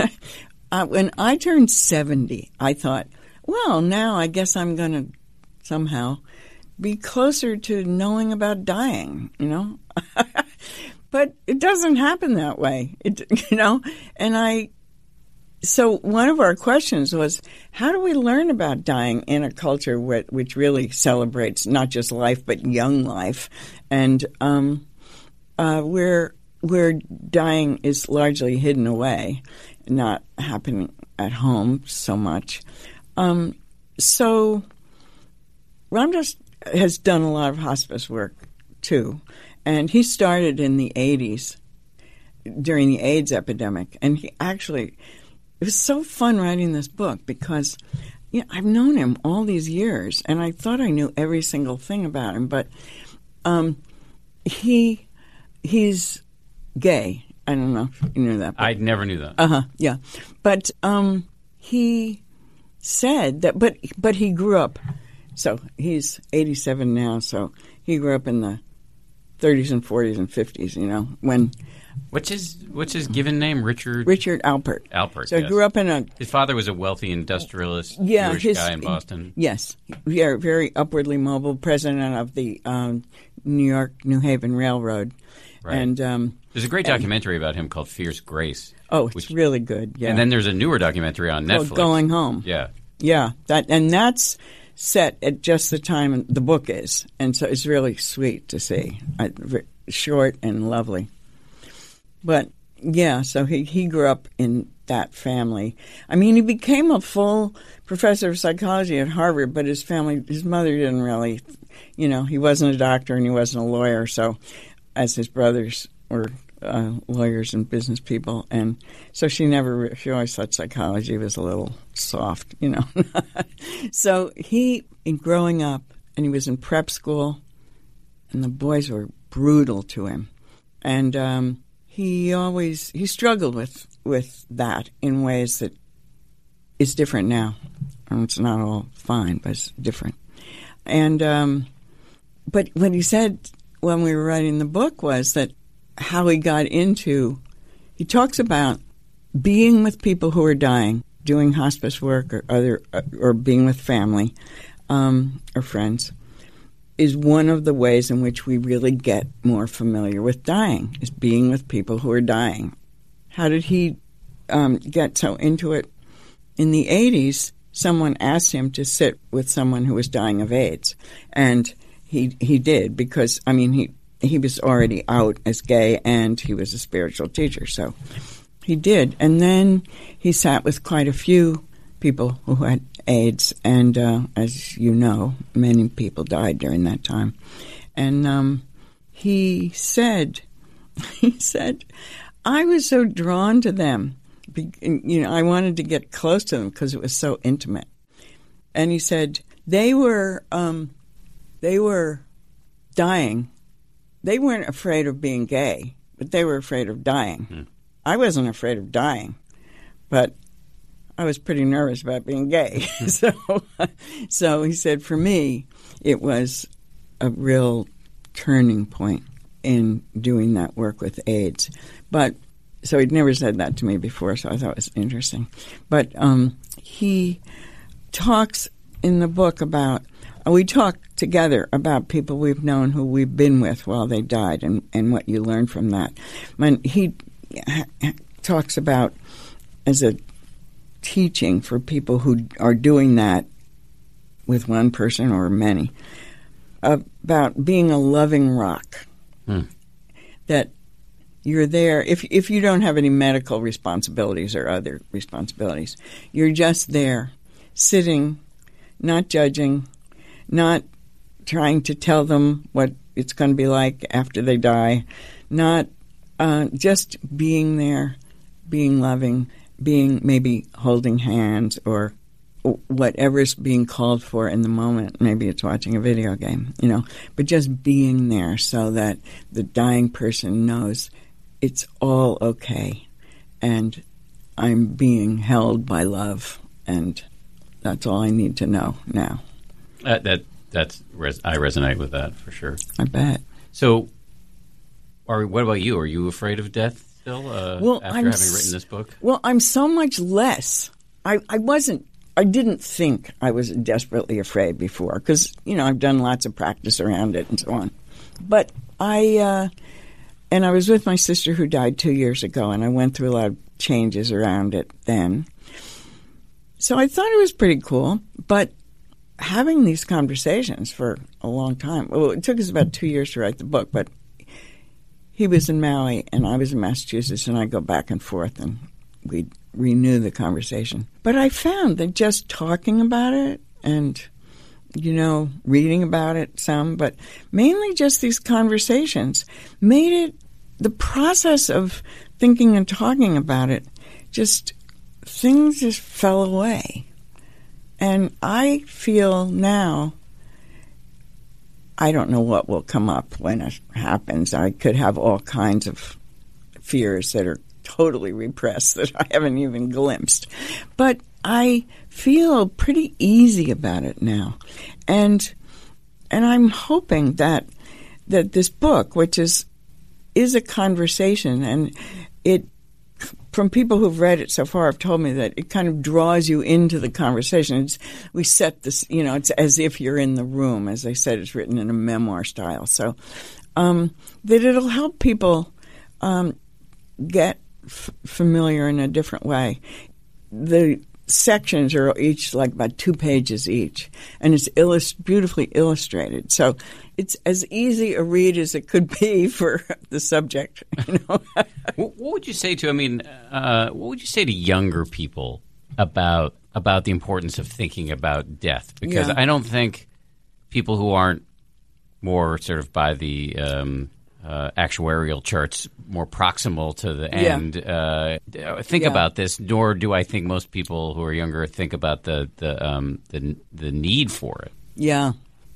Speaker 2: uh, when I turned seventy, I thought, well, now I guess I'm going to somehow be closer to knowing about dying, you know? But it doesn't happen that way, it, you know. And I, so one of our questions was, how do we learn about dying in a culture which, which really celebrates not just life but young life, and um, uh, where where dying is largely hidden away, not happening at home so much. Um, so Ramdas has done a lot of hospice work too. And he started in the eighties during the AIDS epidemic. And he actually, it was so fun writing this book because, you know, I've known him all these years, and I thought I knew every single thing about him. But um, he he's gay. I don't know if you knew that.
Speaker 1: I never knew that.
Speaker 2: Uh-huh, yeah. But um, he said that, but but he grew up, so he's eighty-seven now, so he grew up in the thirties and forties and fifties, you know, when...
Speaker 1: What's his What's his given name? Richard?
Speaker 2: Richard Alpert.
Speaker 1: Alpert,
Speaker 2: So
Speaker 1: yes.
Speaker 2: he grew up in a...
Speaker 1: His father was a wealthy industrialist
Speaker 2: yeah,
Speaker 1: Jewish
Speaker 2: his,
Speaker 1: guy in Boston.
Speaker 2: Yes. Very, very upwardly mobile, president of the um, New York, New Haven Railroad.
Speaker 1: Right.
Speaker 2: And um,
Speaker 1: there's a great documentary about him called Fierce Grace.
Speaker 2: Oh, it's
Speaker 1: which,
Speaker 2: really good, yeah.
Speaker 1: And then there's a newer documentary on Netflix.
Speaker 2: Called Going Home.
Speaker 1: Yeah.
Speaker 2: Yeah, that and that's set at just the time the book is. And so it's really sweet to see. I, short and lovely. But, yeah, so he, he grew up in that family. I mean, he became a full professor of psychology at Harvard, but his family, his mother didn't really, you know, he wasn't a doctor and he wasn't a lawyer, so as his brothers were uh, lawyers and business people. And so she never, she always thought psychology was a little soft, you know. So he, in growing up, and he was in prep school, and the boys were brutal to him. And um, he always, he struggled with, with that in ways that is different now. And it's not all fine, but it's different. And, um, but what he said when we were writing the book was that how he got into, he talks about being with people who are dying, doing hospice work or other, or being with family um, or friends, is one of the ways in which we really get more familiar with dying, is being with people who are dying. How did he um, get so into it? In the eighties, someone asked him to sit with someone who was dying of AIDS, and he he did because, I mean, he, he was already out as gay and he was a spiritual teacher, so he did. And then he sat with quite a few people who had AIDS, and uh, as you know, many people died during that time. And um, he said, he said, I was so drawn to them. You know, I wanted to get close to them because it was so intimate. And he said they were, um, they were dying. They weren't afraid of being gay, but they were afraid of dying. Hmm. I wasn't afraid of dying, but I was pretty nervous about being gay. so, so he said, for me, it was a real turning point in doing that work with AIDS. But so he'd never said that to me before, so I thought it was interesting. But um, he talks in the book about, we talk together about people we've known who we've been with while they died and, and what you learn from that. When he talks about, as a teaching for people who are doing that with one person or many, about being a loving rock. Hmm. That you're there, if if you don't have any medical responsibilities or other responsibilities, you're just there, sitting, not judging, not trying to tell them what it's going to be like after they die, not uh, just being there, being loving, being maybe holding hands or whatever's being called for in the moment. Maybe it's watching a video game, you know, but just being there so that the dying person knows it's all okay and I'm being held by love, and that's all I need to know now.
Speaker 1: Uh, that that's res- I resonate with that for sure.
Speaker 2: I bet.
Speaker 1: So, are what about you? Are you afraid of death still? Uh,
Speaker 2: well,
Speaker 1: after
Speaker 2: I'm
Speaker 1: having written this book?
Speaker 2: Well, I'm so much less. I, I wasn't. I didn't think I was desperately afraid before because, you know, I've done lots of practice around it and so on. But I, uh, and I was with my sister who died two years ago, and I went through a lot of changes around it then. So I thought it was pretty cool. But having these conversations for a long time, well, it took us about two years to write the book, but he was in Maui and I was in Massachusetts, and I go back and forth, and we'd renew the conversation. But I found that just talking about it and, you know, reading about it some, but mainly just these conversations made it, the process of thinking and talking about it, just, things just fell away. And I feel now, I don't know what will come up when it happens. I could have all kinds of fears that are totally repressed that I haven't even glimpsed. But I feel pretty easy about it now. And and I'm hoping that that this book, which is is a conversation, and it, from people who've read it so far, have told me that it kind of draws you into the conversation. It's, we set this, you know, it's as if you're in the room. As I said, it's written in a memoir style. So um, that it'll help people um, get F- familiar in a different way. The sections are each like about two pages each, and it's illust- beautifully illustrated. So it's as easy a read as it could be for the subject. You know?
Speaker 1: what, what would you say to? I mean, uh, what would you say to younger people about about the importance of thinking about death? Because
Speaker 2: Yeah.
Speaker 1: I don't think people who aren't more sort of by the um, Uh, actuarial charts more proximal to the
Speaker 2: Yeah.
Speaker 1: end uh, think
Speaker 2: Yeah.
Speaker 1: about this, nor do I think most people who are younger think about the the um, the, the need for it.
Speaker 2: Yeah.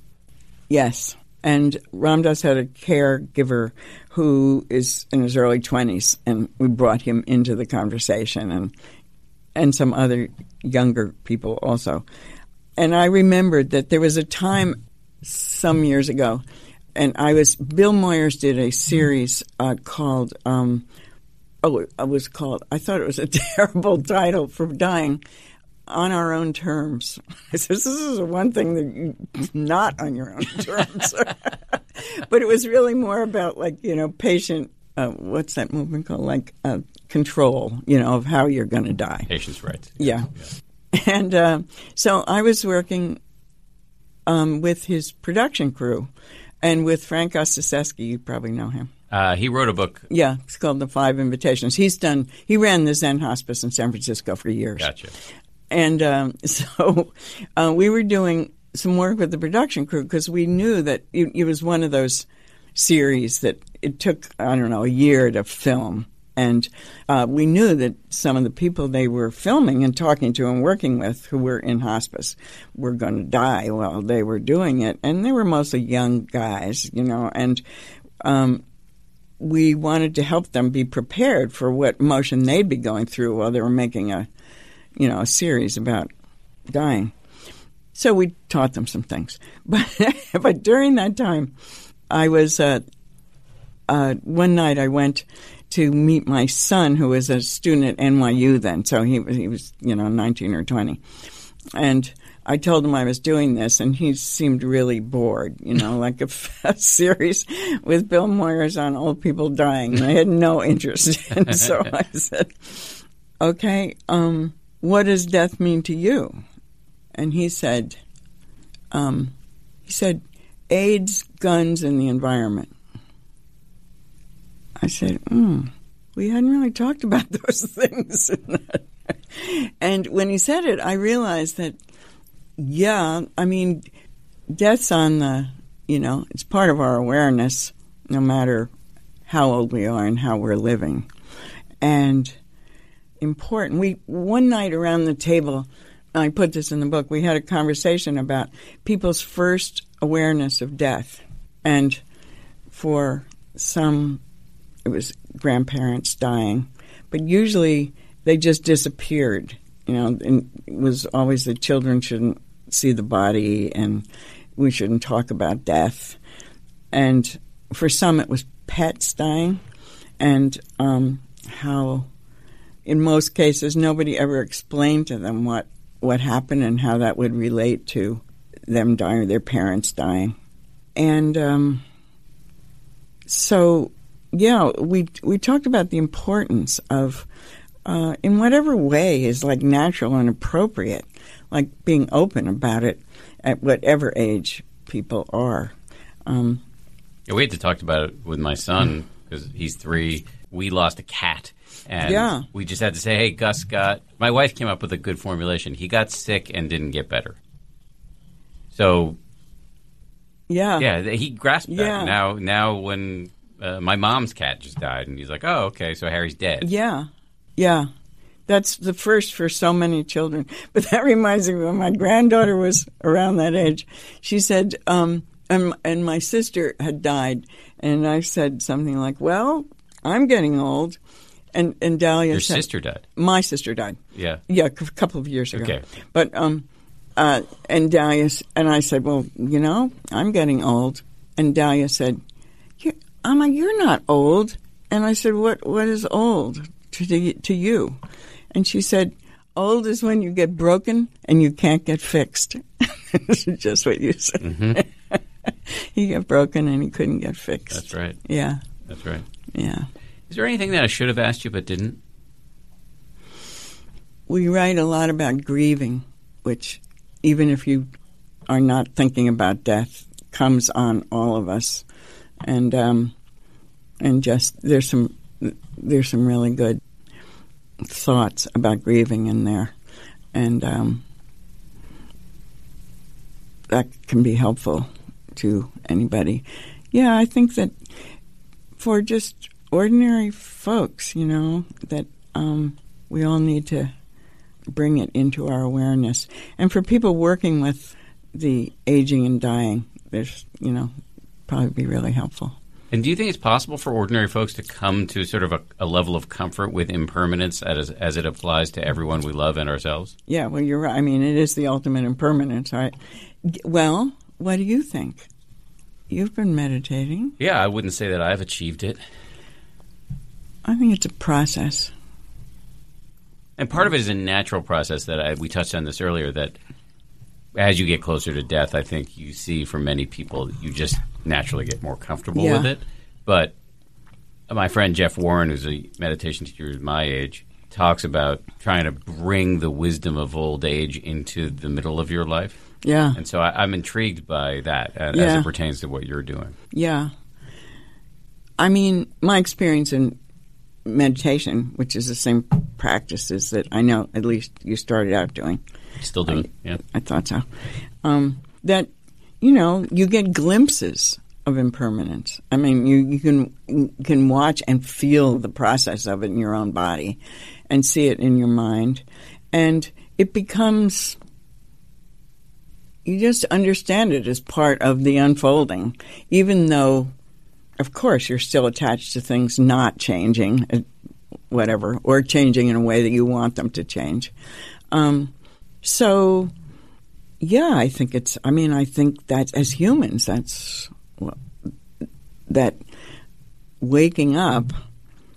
Speaker 2: Yes. And Ram Dass had a caregiver who is in his early twenties, and we brought him into the conversation, and and some other younger people also. And I remembered that there was a time some years ago, and I was, Bill Moyers did a series uh, called, um, oh, it was called, I thought it was a terrible title for dying, On Our Own Terms. I said, this is one thing that you, not on your own terms. But it was really more about, like, you know, patient, uh, what's that movement called? Like uh, control, you know, of how you're going to die.
Speaker 1: Patients' rights.
Speaker 2: Yeah. yeah. And uh, so I was working um, with his production crew and with Frank Ostaseski. You probably know him.
Speaker 1: Uh, he wrote a book.
Speaker 2: Yeah, it's called The Five Invitations. He's done, he ran the Zen Hospice in San Francisco for years.
Speaker 1: Gotcha.
Speaker 2: And um, so uh, we were doing some work with the production crew because we knew that it, it was one of those series that it took, I don't know, a year to film. And uh, we knew that some of the people they were filming and talking to and working with who were in hospice were going to die while they were doing it. And they were mostly young guys, you know, and um, we wanted to help them be prepared for what emotion they'd be going through while they were making a, you know, a series about dying. So we taught them some things. But, but during that time, I was, uh, uh, one night I went to meet my son, who was a student at N Y U then. So he was, he was, you know, nineteen or twenty. And I told him I was doing this, and he seemed really bored, you know, like a, a series with Bill Moyers on old people dying. I had no interest. And so I said, okay, um, what does death mean to you? And he said, um, he said, AIDS, guns, and the environment. I said, hmm, we hadn't really talked about those things. And when he said it, I realized that, yeah, I mean, death's on the, you know, it's part of our awareness, no matter how old we are and how we're living. And important. We, one night around the table, I put this in the book, we had a conversation about people's first awareness of death. And for some, it was grandparents dying, but usually they just disappeared. You know, and it was always that children shouldn't see the body and we shouldn't talk about death. And for some, it was pets dying, and um, how, in most cases, nobody ever explained to them what, what happened and how that would relate to them dying or their parents dying. And um, so, yeah, we we talked about the importance of, uh, in whatever way is like natural and appropriate, like being open about it at whatever age people are. Um,
Speaker 1: yeah, we had to talk about it with my son because he's three. We lost a cat. And
Speaker 2: yeah.
Speaker 1: we just had to say, hey, Gus got – my wife came up with a good formulation. He got sick and didn't get better. So,
Speaker 2: yeah,
Speaker 1: yeah, he grasped that.
Speaker 2: Yeah.
Speaker 1: Now, now when uh, my mom's cat just died, and he's like, oh, okay, so Harry's dead.
Speaker 2: Yeah, yeah. That's the first for so many children. But that reminds me, when my granddaughter was around that age, she said, um, and, and my sister had died, and I said something like, well, I'm getting old. And, and Dahlia
Speaker 1: Your
Speaker 2: said,
Speaker 1: sister died?
Speaker 2: My sister died.
Speaker 1: Yeah.
Speaker 2: Yeah, a couple of years ago.
Speaker 1: Okay.
Speaker 2: But, um, uh, and Dahlia, and I said, well, you know, I'm getting old. And Dahlia said, you, Amma, you're not old. And I said, what, what is old to, to, to you? And she said, old is when you get broken and you can't get fixed. This is just what you said.
Speaker 1: Mm-hmm.
Speaker 2: He got broken and he couldn't get fixed.
Speaker 1: That's right.
Speaker 2: Yeah.
Speaker 1: That's right.
Speaker 2: Yeah.
Speaker 1: Is there anything that I should have asked you but didn't?
Speaker 2: We write a lot about grieving, which, even if you are not thinking about death, comes on all of us. And um, and just there's some there's some really good thoughts about grieving in there, and um, that can be helpful to anybody. Yeah, I think that for just ordinary folks, you know, that um, we all need to bring it into our awareness. And for people working with the aging and dying, there's, you know, probably be really helpful.
Speaker 1: And do you think it's possible for ordinary folks to come to sort of a, a level of comfort with impermanence as, as it applies to everyone we love and ourselves?
Speaker 2: Yeah, well, you're right. I mean, it is the ultimate impermanence, right? Well, what do you think? You've been meditating.
Speaker 1: Yeah, I wouldn't say that I've achieved it.
Speaker 2: I think it's a process.
Speaker 1: And part of it is a natural process that I, we touched on this earlier, that as you get closer to death, I think you see for many people, you just naturally get more comfortable
Speaker 2: yeah.
Speaker 1: with it. But my friend Jeff Warren, who's a meditation teacher who's my age, talks about trying to bring the wisdom of old age into the middle of your life.
Speaker 2: Yeah.
Speaker 1: And so I, I'm intrigued by that uh,
Speaker 2: yeah.
Speaker 1: as it pertains to what you're doing.
Speaker 2: Yeah. I mean, my experience in meditation, which is the same practices that I know at least you started out doing.
Speaker 1: Still doing,
Speaker 2: I,
Speaker 1: yeah.
Speaker 2: I thought so. Um, that, you know, you get glimpses of impermanence. I mean, you, you can you can watch and feel the process of it in your own body and see it in your mind. And it becomes, you just understand it as part of the unfolding, even though, of course, you're still attached to things not changing, whatever, or changing in a way that you want them to change. Um, so, yeah, I think it's, I mean, I think that as humans, that's, well, that waking up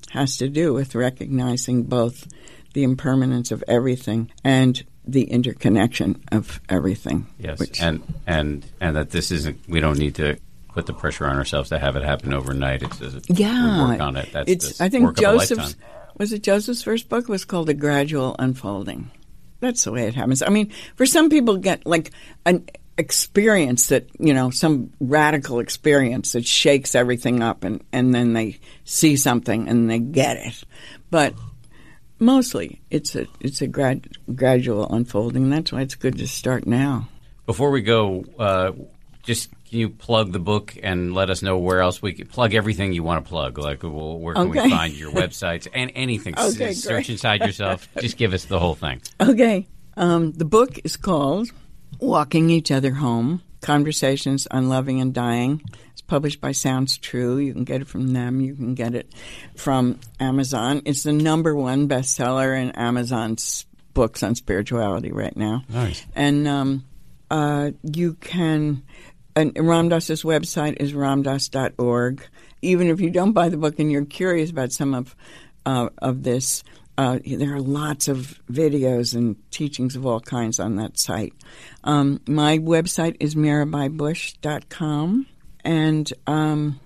Speaker 2: has to do with recognizing both the impermanence of everything and the interconnection of everything.
Speaker 1: Yes,
Speaker 2: which,
Speaker 1: and and and that this isn't. We don't need to put the pressure on ourselves to have it happen overnight. It's just
Speaker 2: yeah,
Speaker 1: we work on it. That's
Speaker 2: it's.
Speaker 1: the
Speaker 2: I think
Speaker 1: work
Speaker 2: Joseph's
Speaker 1: of a lifetime.
Speaker 2: was it Joseph's first book was called A Gradual Unfolding. That's the way it happens. I mean, for some people, get like an experience that, you know, some radical experience that shakes everything up, and, and then they see something and they get it. But mostly, it's a it's a grad, gradual unfolding. That's why it's good to start now.
Speaker 1: Before we go, uh, just can you plug the book and let us know where else we can plug everything you want to plug? Like, well, where can
Speaker 2: okay.
Speaker 1: we find your websites and anything?
Speaker 2: Okay,
Speaker 1: S- Search
Speaker 2: great.
Speaker 1: inside yourself. Just give us the whole thing.
Speaker 2: Okay. Um, the book is called Walking Each Other Home, Conversations on Loving and Dying. It's published by Sounds True. You can get it from them. You can get it from Amazon. It's the number one bestseller in Amazon's books on spirituality right now.
Speaker 1: Nice.
Speaker 2: And um, uh, you can... And Ram Dass's website is ram dass dot org. Even if you don't buy the book and you're curious about some of uh, of this, uh, there are lots of videos and teachings of all kinds on that site. Um, my website is mirabai bush dot com, and um,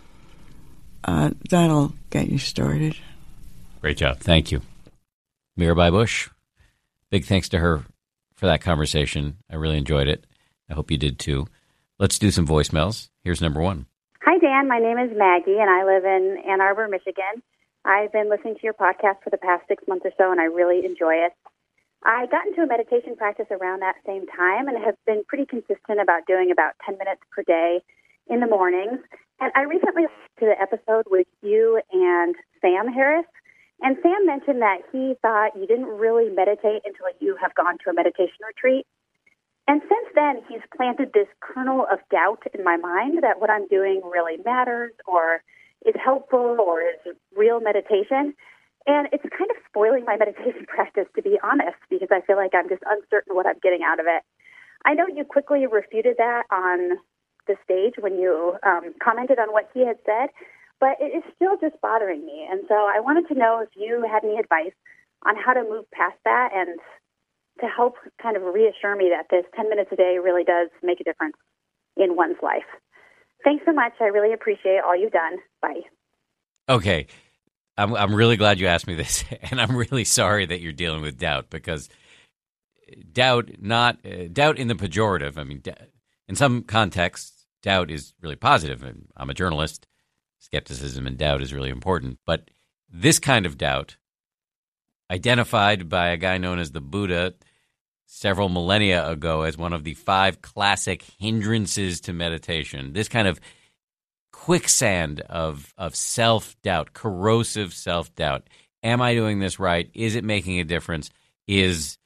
Speaker 2: uh, that'll get you started.
Speaker 1: Great job. Thank you. Mirabai Bush, big thanks to her for that conversation. I really enjoyed it. I hope you did too. Let's do some voicemails. Here's number one.
Speaker 4: Hi, Dan. My name is Maggie, and I live in Ann Arbor, Michigan. I've been listening to your podcast for the past six months or so, and I really enjoy it. I got into a meditation practice around that same time and have been pretty consistent about doing about ten minutes per day in the mornings. And I recently listened to the episode with you and Sam Harris, and Sam mentioned that he thought you didn't really meditate until you have gone to a meditation retreat. And since then, he's planted this kernel of doubt in my mind that what I'm doing really matters or is helpful or is real meditation. And it's kind of spoiling my meditation practice, to be honest, because I feel like I'm just uncertain what I'm getting out of it. I know you quickly refuted that on the stage when you um, commented on what he had said, but it is still just bothering me. And so I wanted to know if you had any advice on how to move past that and to help kind of reassure me that this ten minutes a day really does make a difference in one's life. Thanks so much. I really appreciate all you've done. Bye.
Speaker 1: Okay. I'm I'm really glad you asked me this, and I'm really sorry that you're dealing with doubt, because doubt, not uh, doubt in the pejorative. I mean, d- in some contexts, doubt is really positive. And I'm a journalist. Skepticism and doubt is really important. But this kind of doubt, identified by a guy known as the Buddha several millennia ago as one of the five classic hindrances to meditation, this kind of quicksand of of self-doubt, corrosive self-doubt. Am I doing this right? Is it making a difference? Is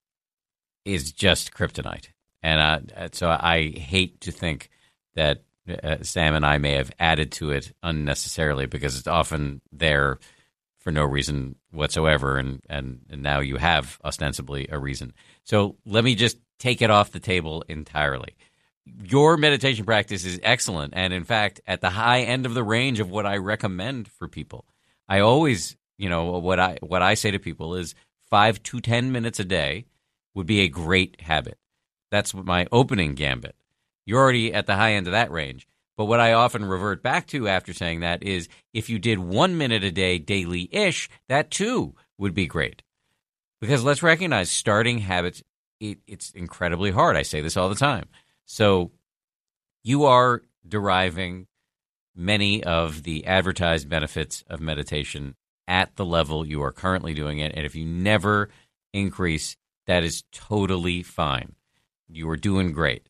Speaker 1: is just kryptonite. And uh, so I hate to think that uh, Sam and I may have added to it unnecessarily, because it's often there for no reason whatsoever, and, and, and now you have ostensibly a reason. So let me just take it off the table entirely. Your meditation practice is excellent, and in fact, at the high end of the range of what I recommend for people. I always, you know, what I what I say to people is five to ten minutes a day would be a great habit. That's my opening gambit. You're already at the high end of that range. But what I often revert back to after saying that is, if you did one minute a day daily-ish, that too would be great. Because let's recognize, starting habits, it, it's incredibly hard. I say this all the time. So you are deriving many of the advertised benefits of meditation at the level you are currently doing it. And if you never increase, that is totally fine. You are doing great.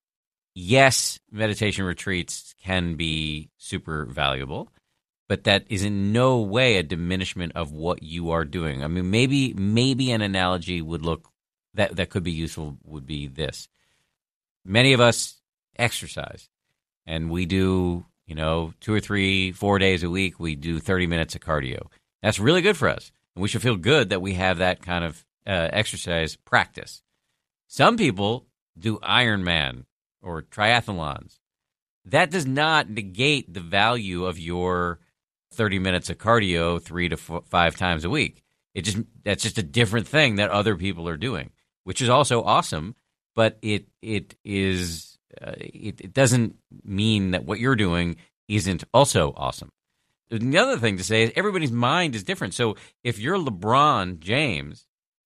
Speaker 1: Yes, meditation retreats can be super valuable, but that is in no way a diminishment of what you are doing. I mean, maybe maybe an analogy would look that that could be useful would be this. Many of us exercise, and we do, you know, two or three, four days a week, we do thirty minutes of cardio. That's really good for us, and we should feel good that we have that kind of uh, exercise practice. Some people do Ironman or triathlons. That does not negate the value of your thirty minutes of cardio three to f- five times a week. It just that's just a different thing that other people are doing, which is also awesome. But it it is uh, it, it doesn't mean that what you're doing isn't also awesome. The other thing to say is everybody's mind is different. So if you're LeBron James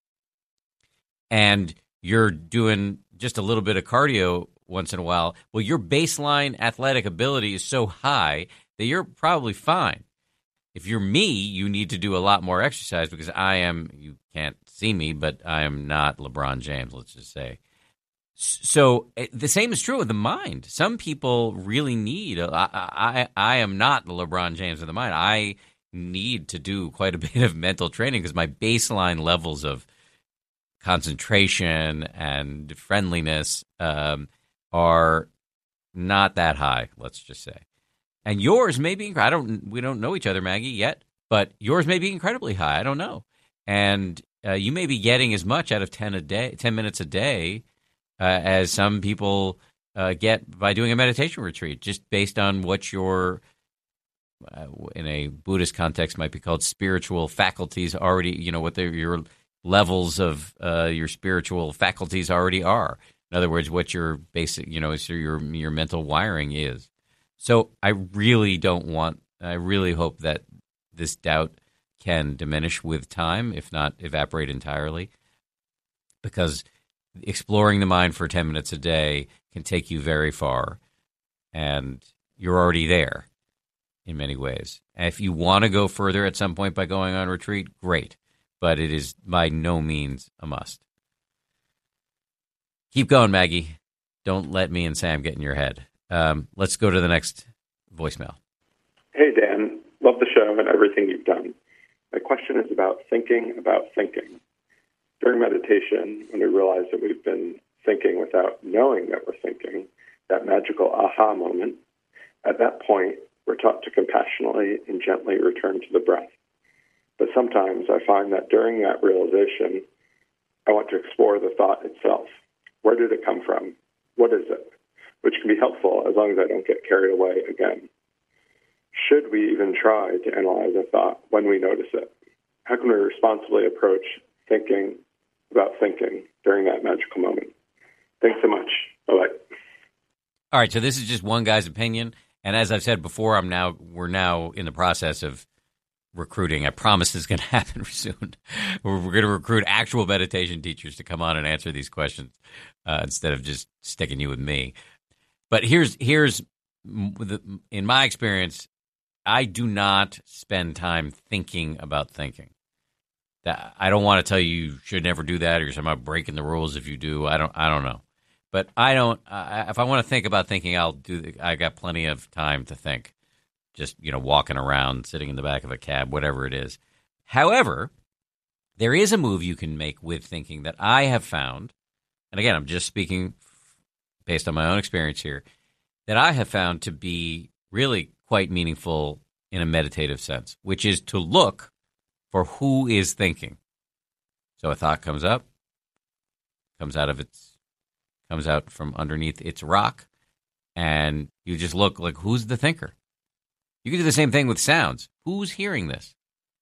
Speaker 1: and you're doing just a little bit of cardio once in a while, well, your baseline athletic ability is so high that you're probably fine. If you're me, you need to do a lot more exercise because I am, you can't see me, but I am not LeBron James, let's just say. So the same is true of the mind. Some people really need, I, I, I am not the LeBron James of the mind. I need to do quite a bit of mental training because my baseline levels of concentration and friendliness um, are not that high, let's just say. And yours may be, I don't, we don't know each other, Maggie, yet, but yours may be incredibly high. I don't know. And uh, you may be getting as much out of ten a day, ten minutes a day uh, as some people uh, get by doing a meditation retreat, just based on what your, uh, in a Buddhist context, might be called spiritual faculties already, you know, what your levels of uh, your spiritual faculties already are. In other words, what your basic, you know, your your mental wiring is. So I really don't want, I really hope that this doubt can diminish with time, if not evaporate entirely, because exploring the mind for ten minutes a day can take you very far, and you're already there in many ways. And if you want to go further at some point by going on retreat, great, but it is by no means a must. Keep going, Maggie. Don't let me and Sam get in your head. Um, let's go to the next voicemail.
Speaker 5: Hey, Dan. Love the show and everything you've done. My question is about thinking about thinking. During meditation, when we realize that we've been thinking without knowing that we're thinking, that magical aha moment, at that point, we're taught to compassionately and gently return to the breath. But sometimes I find that during that realization, I want to explore the thought itself. Where did it come from? What is it? Which can be helpful as long as I don't get carried away again. Should we even try to analyze a thought when we notice it? How can we responsibly approach thinking about thinking during that magical moment? Thanks so much. Bye-bye.
Speaker 1: All right, so this is just one guy's opinion, and as I've said before, I'm now we're now in the process of recruiting. I promise this is going to happen soon. We're, we're going to recruit actual meditation teachers to come on and answer these questions uh, instead of just sticking you with me. But here's here's in my experience, I do not spend time thinking about thinking. That I don't want to tell you you should never do that, or you're somehow breaking the rules if you do. I don't I don't know. But I don't. I, if I want to think about thinking, I'll do. I got plenty of time to think. Just, you know, walking around, sitting in the back of a cab, whatever it is. However, there is a move you can make with thinking that I have found, and again, I'm just speaking based on my own experience here, that I have found to be really quite meaningful in a meditative sense, which is to look for who is thinking. So a thought comes up, comes out of its, comes out from underneath its rock, and you just look like, who's the thinker? You can do the same thing with sounds. Who's hearing this?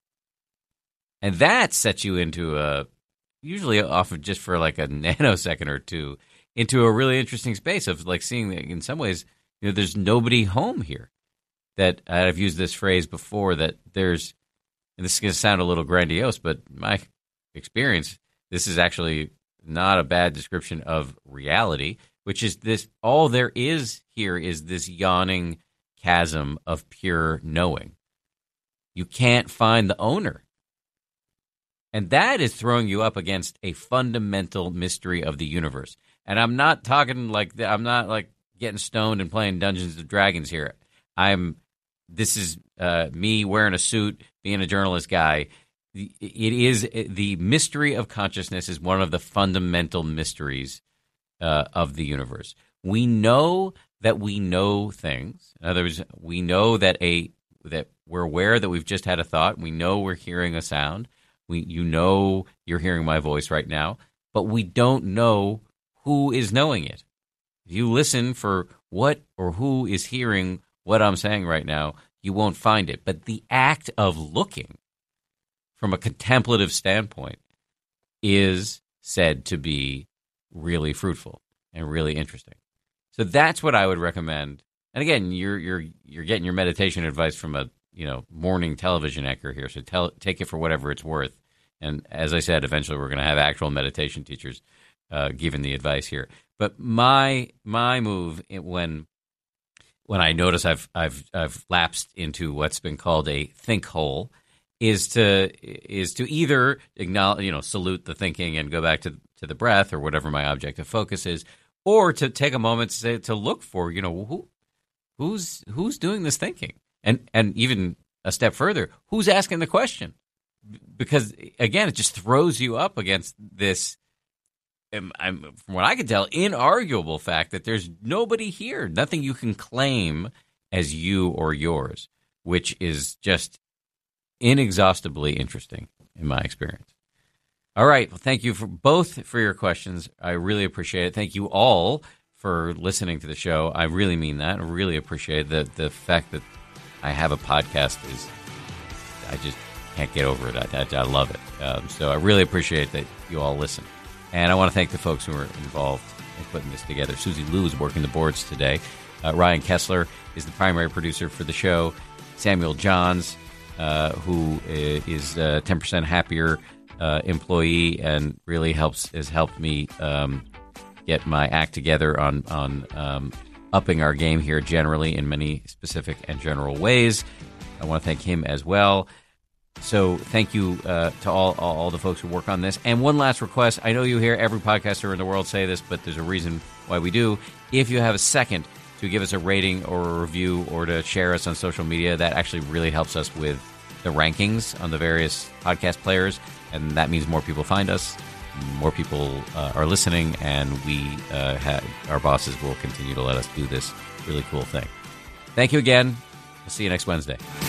Speaker 1: And that sets you into a, usually off of just for like a nanosecond or two, into a really interesting space of like seeing that in some ways, you know, there's nobody home here. That I've used this phrase before, that there's, and this is going to sound a little grandiose, but my experience, this is actually not a bad description of reality, which is this, all there is here is this yawning chasm of pure knowing. You can't find the owner. And that is throwing you up against a fundamental mystery of the universe. And I'm not talking like, I'm not like getting stoned and playing Dungeons and Dragons here. I'm, this is uh, me wearing a suit, being a journalist guy. It is, the mystery of consciousness is one of the fundamental mysteries uh, of the universe. We know that we know things. In other words, we know that a that we're aware that we've just had a thought. We know we're hearing a sound. We, you know, you're hearing my voice right now, but we don't know who is knowing it. If you listen for what or who is hearing what I'm saying right now, you won't find it. But the act of looking from a contemplative standpoint is said to be really fruitful and really interesting. So that's what I would recommend. And again, you're you're you're getting your meditation advice from a you know morning television anchor here. So tell, take it for whatever it's worth. And as I said, eventually we're going to have actual meditation teachers uh, giving the advice here. But my my move when when I notice I've I've I've lapsed into what's been called a think hole is to is to either acknowledge, you know, salute the thinking and go back to to the breath or whatever my object of focus is, or to take a moment to say, to look for, you know, who who's who's doing this thinking, and and even a step further, who's asking the question. Because, again, it just throws you up against this, um, I'm, from what I can tell, inarguable fact that there's nobody here, nothing you can claim as you or yours, which is just inexhaustibly interesting in my experience. All right. Well, thank you for both for your questions. I really appreciate it. Thank you all for listening to the show. I really mean that. I really appreciate the the fact that I have a podcast is, I just can't get over it. I, I, I love it. Um, so I really appreciate that you all listen. And I want to thank the folks who are involved in putting this together. Susie Liu is working the boards today. Uh, Ryan Kessler is the primary producer for the show. Samuel Johns, uh, who is a ten percent happier uh, employee and really helps has helped me um, get my act together on, on um, upping our game here generally in many specific and general ways. I want to thank him as well. So thank you uh, to all, all all the folks who work on this. And one last request. I know you hear every podcaster in the world say this, but there's a reason why we do. If you have a second to give us a rating or a review or to share us on social media, that actually really helps us with the rankings on the various podcast players. And that means more people find us, more people uh, are listening, and we uh, ha- our bosses will continue to let us do this really cool thing. Thank you again. We'll see you next Wednesday.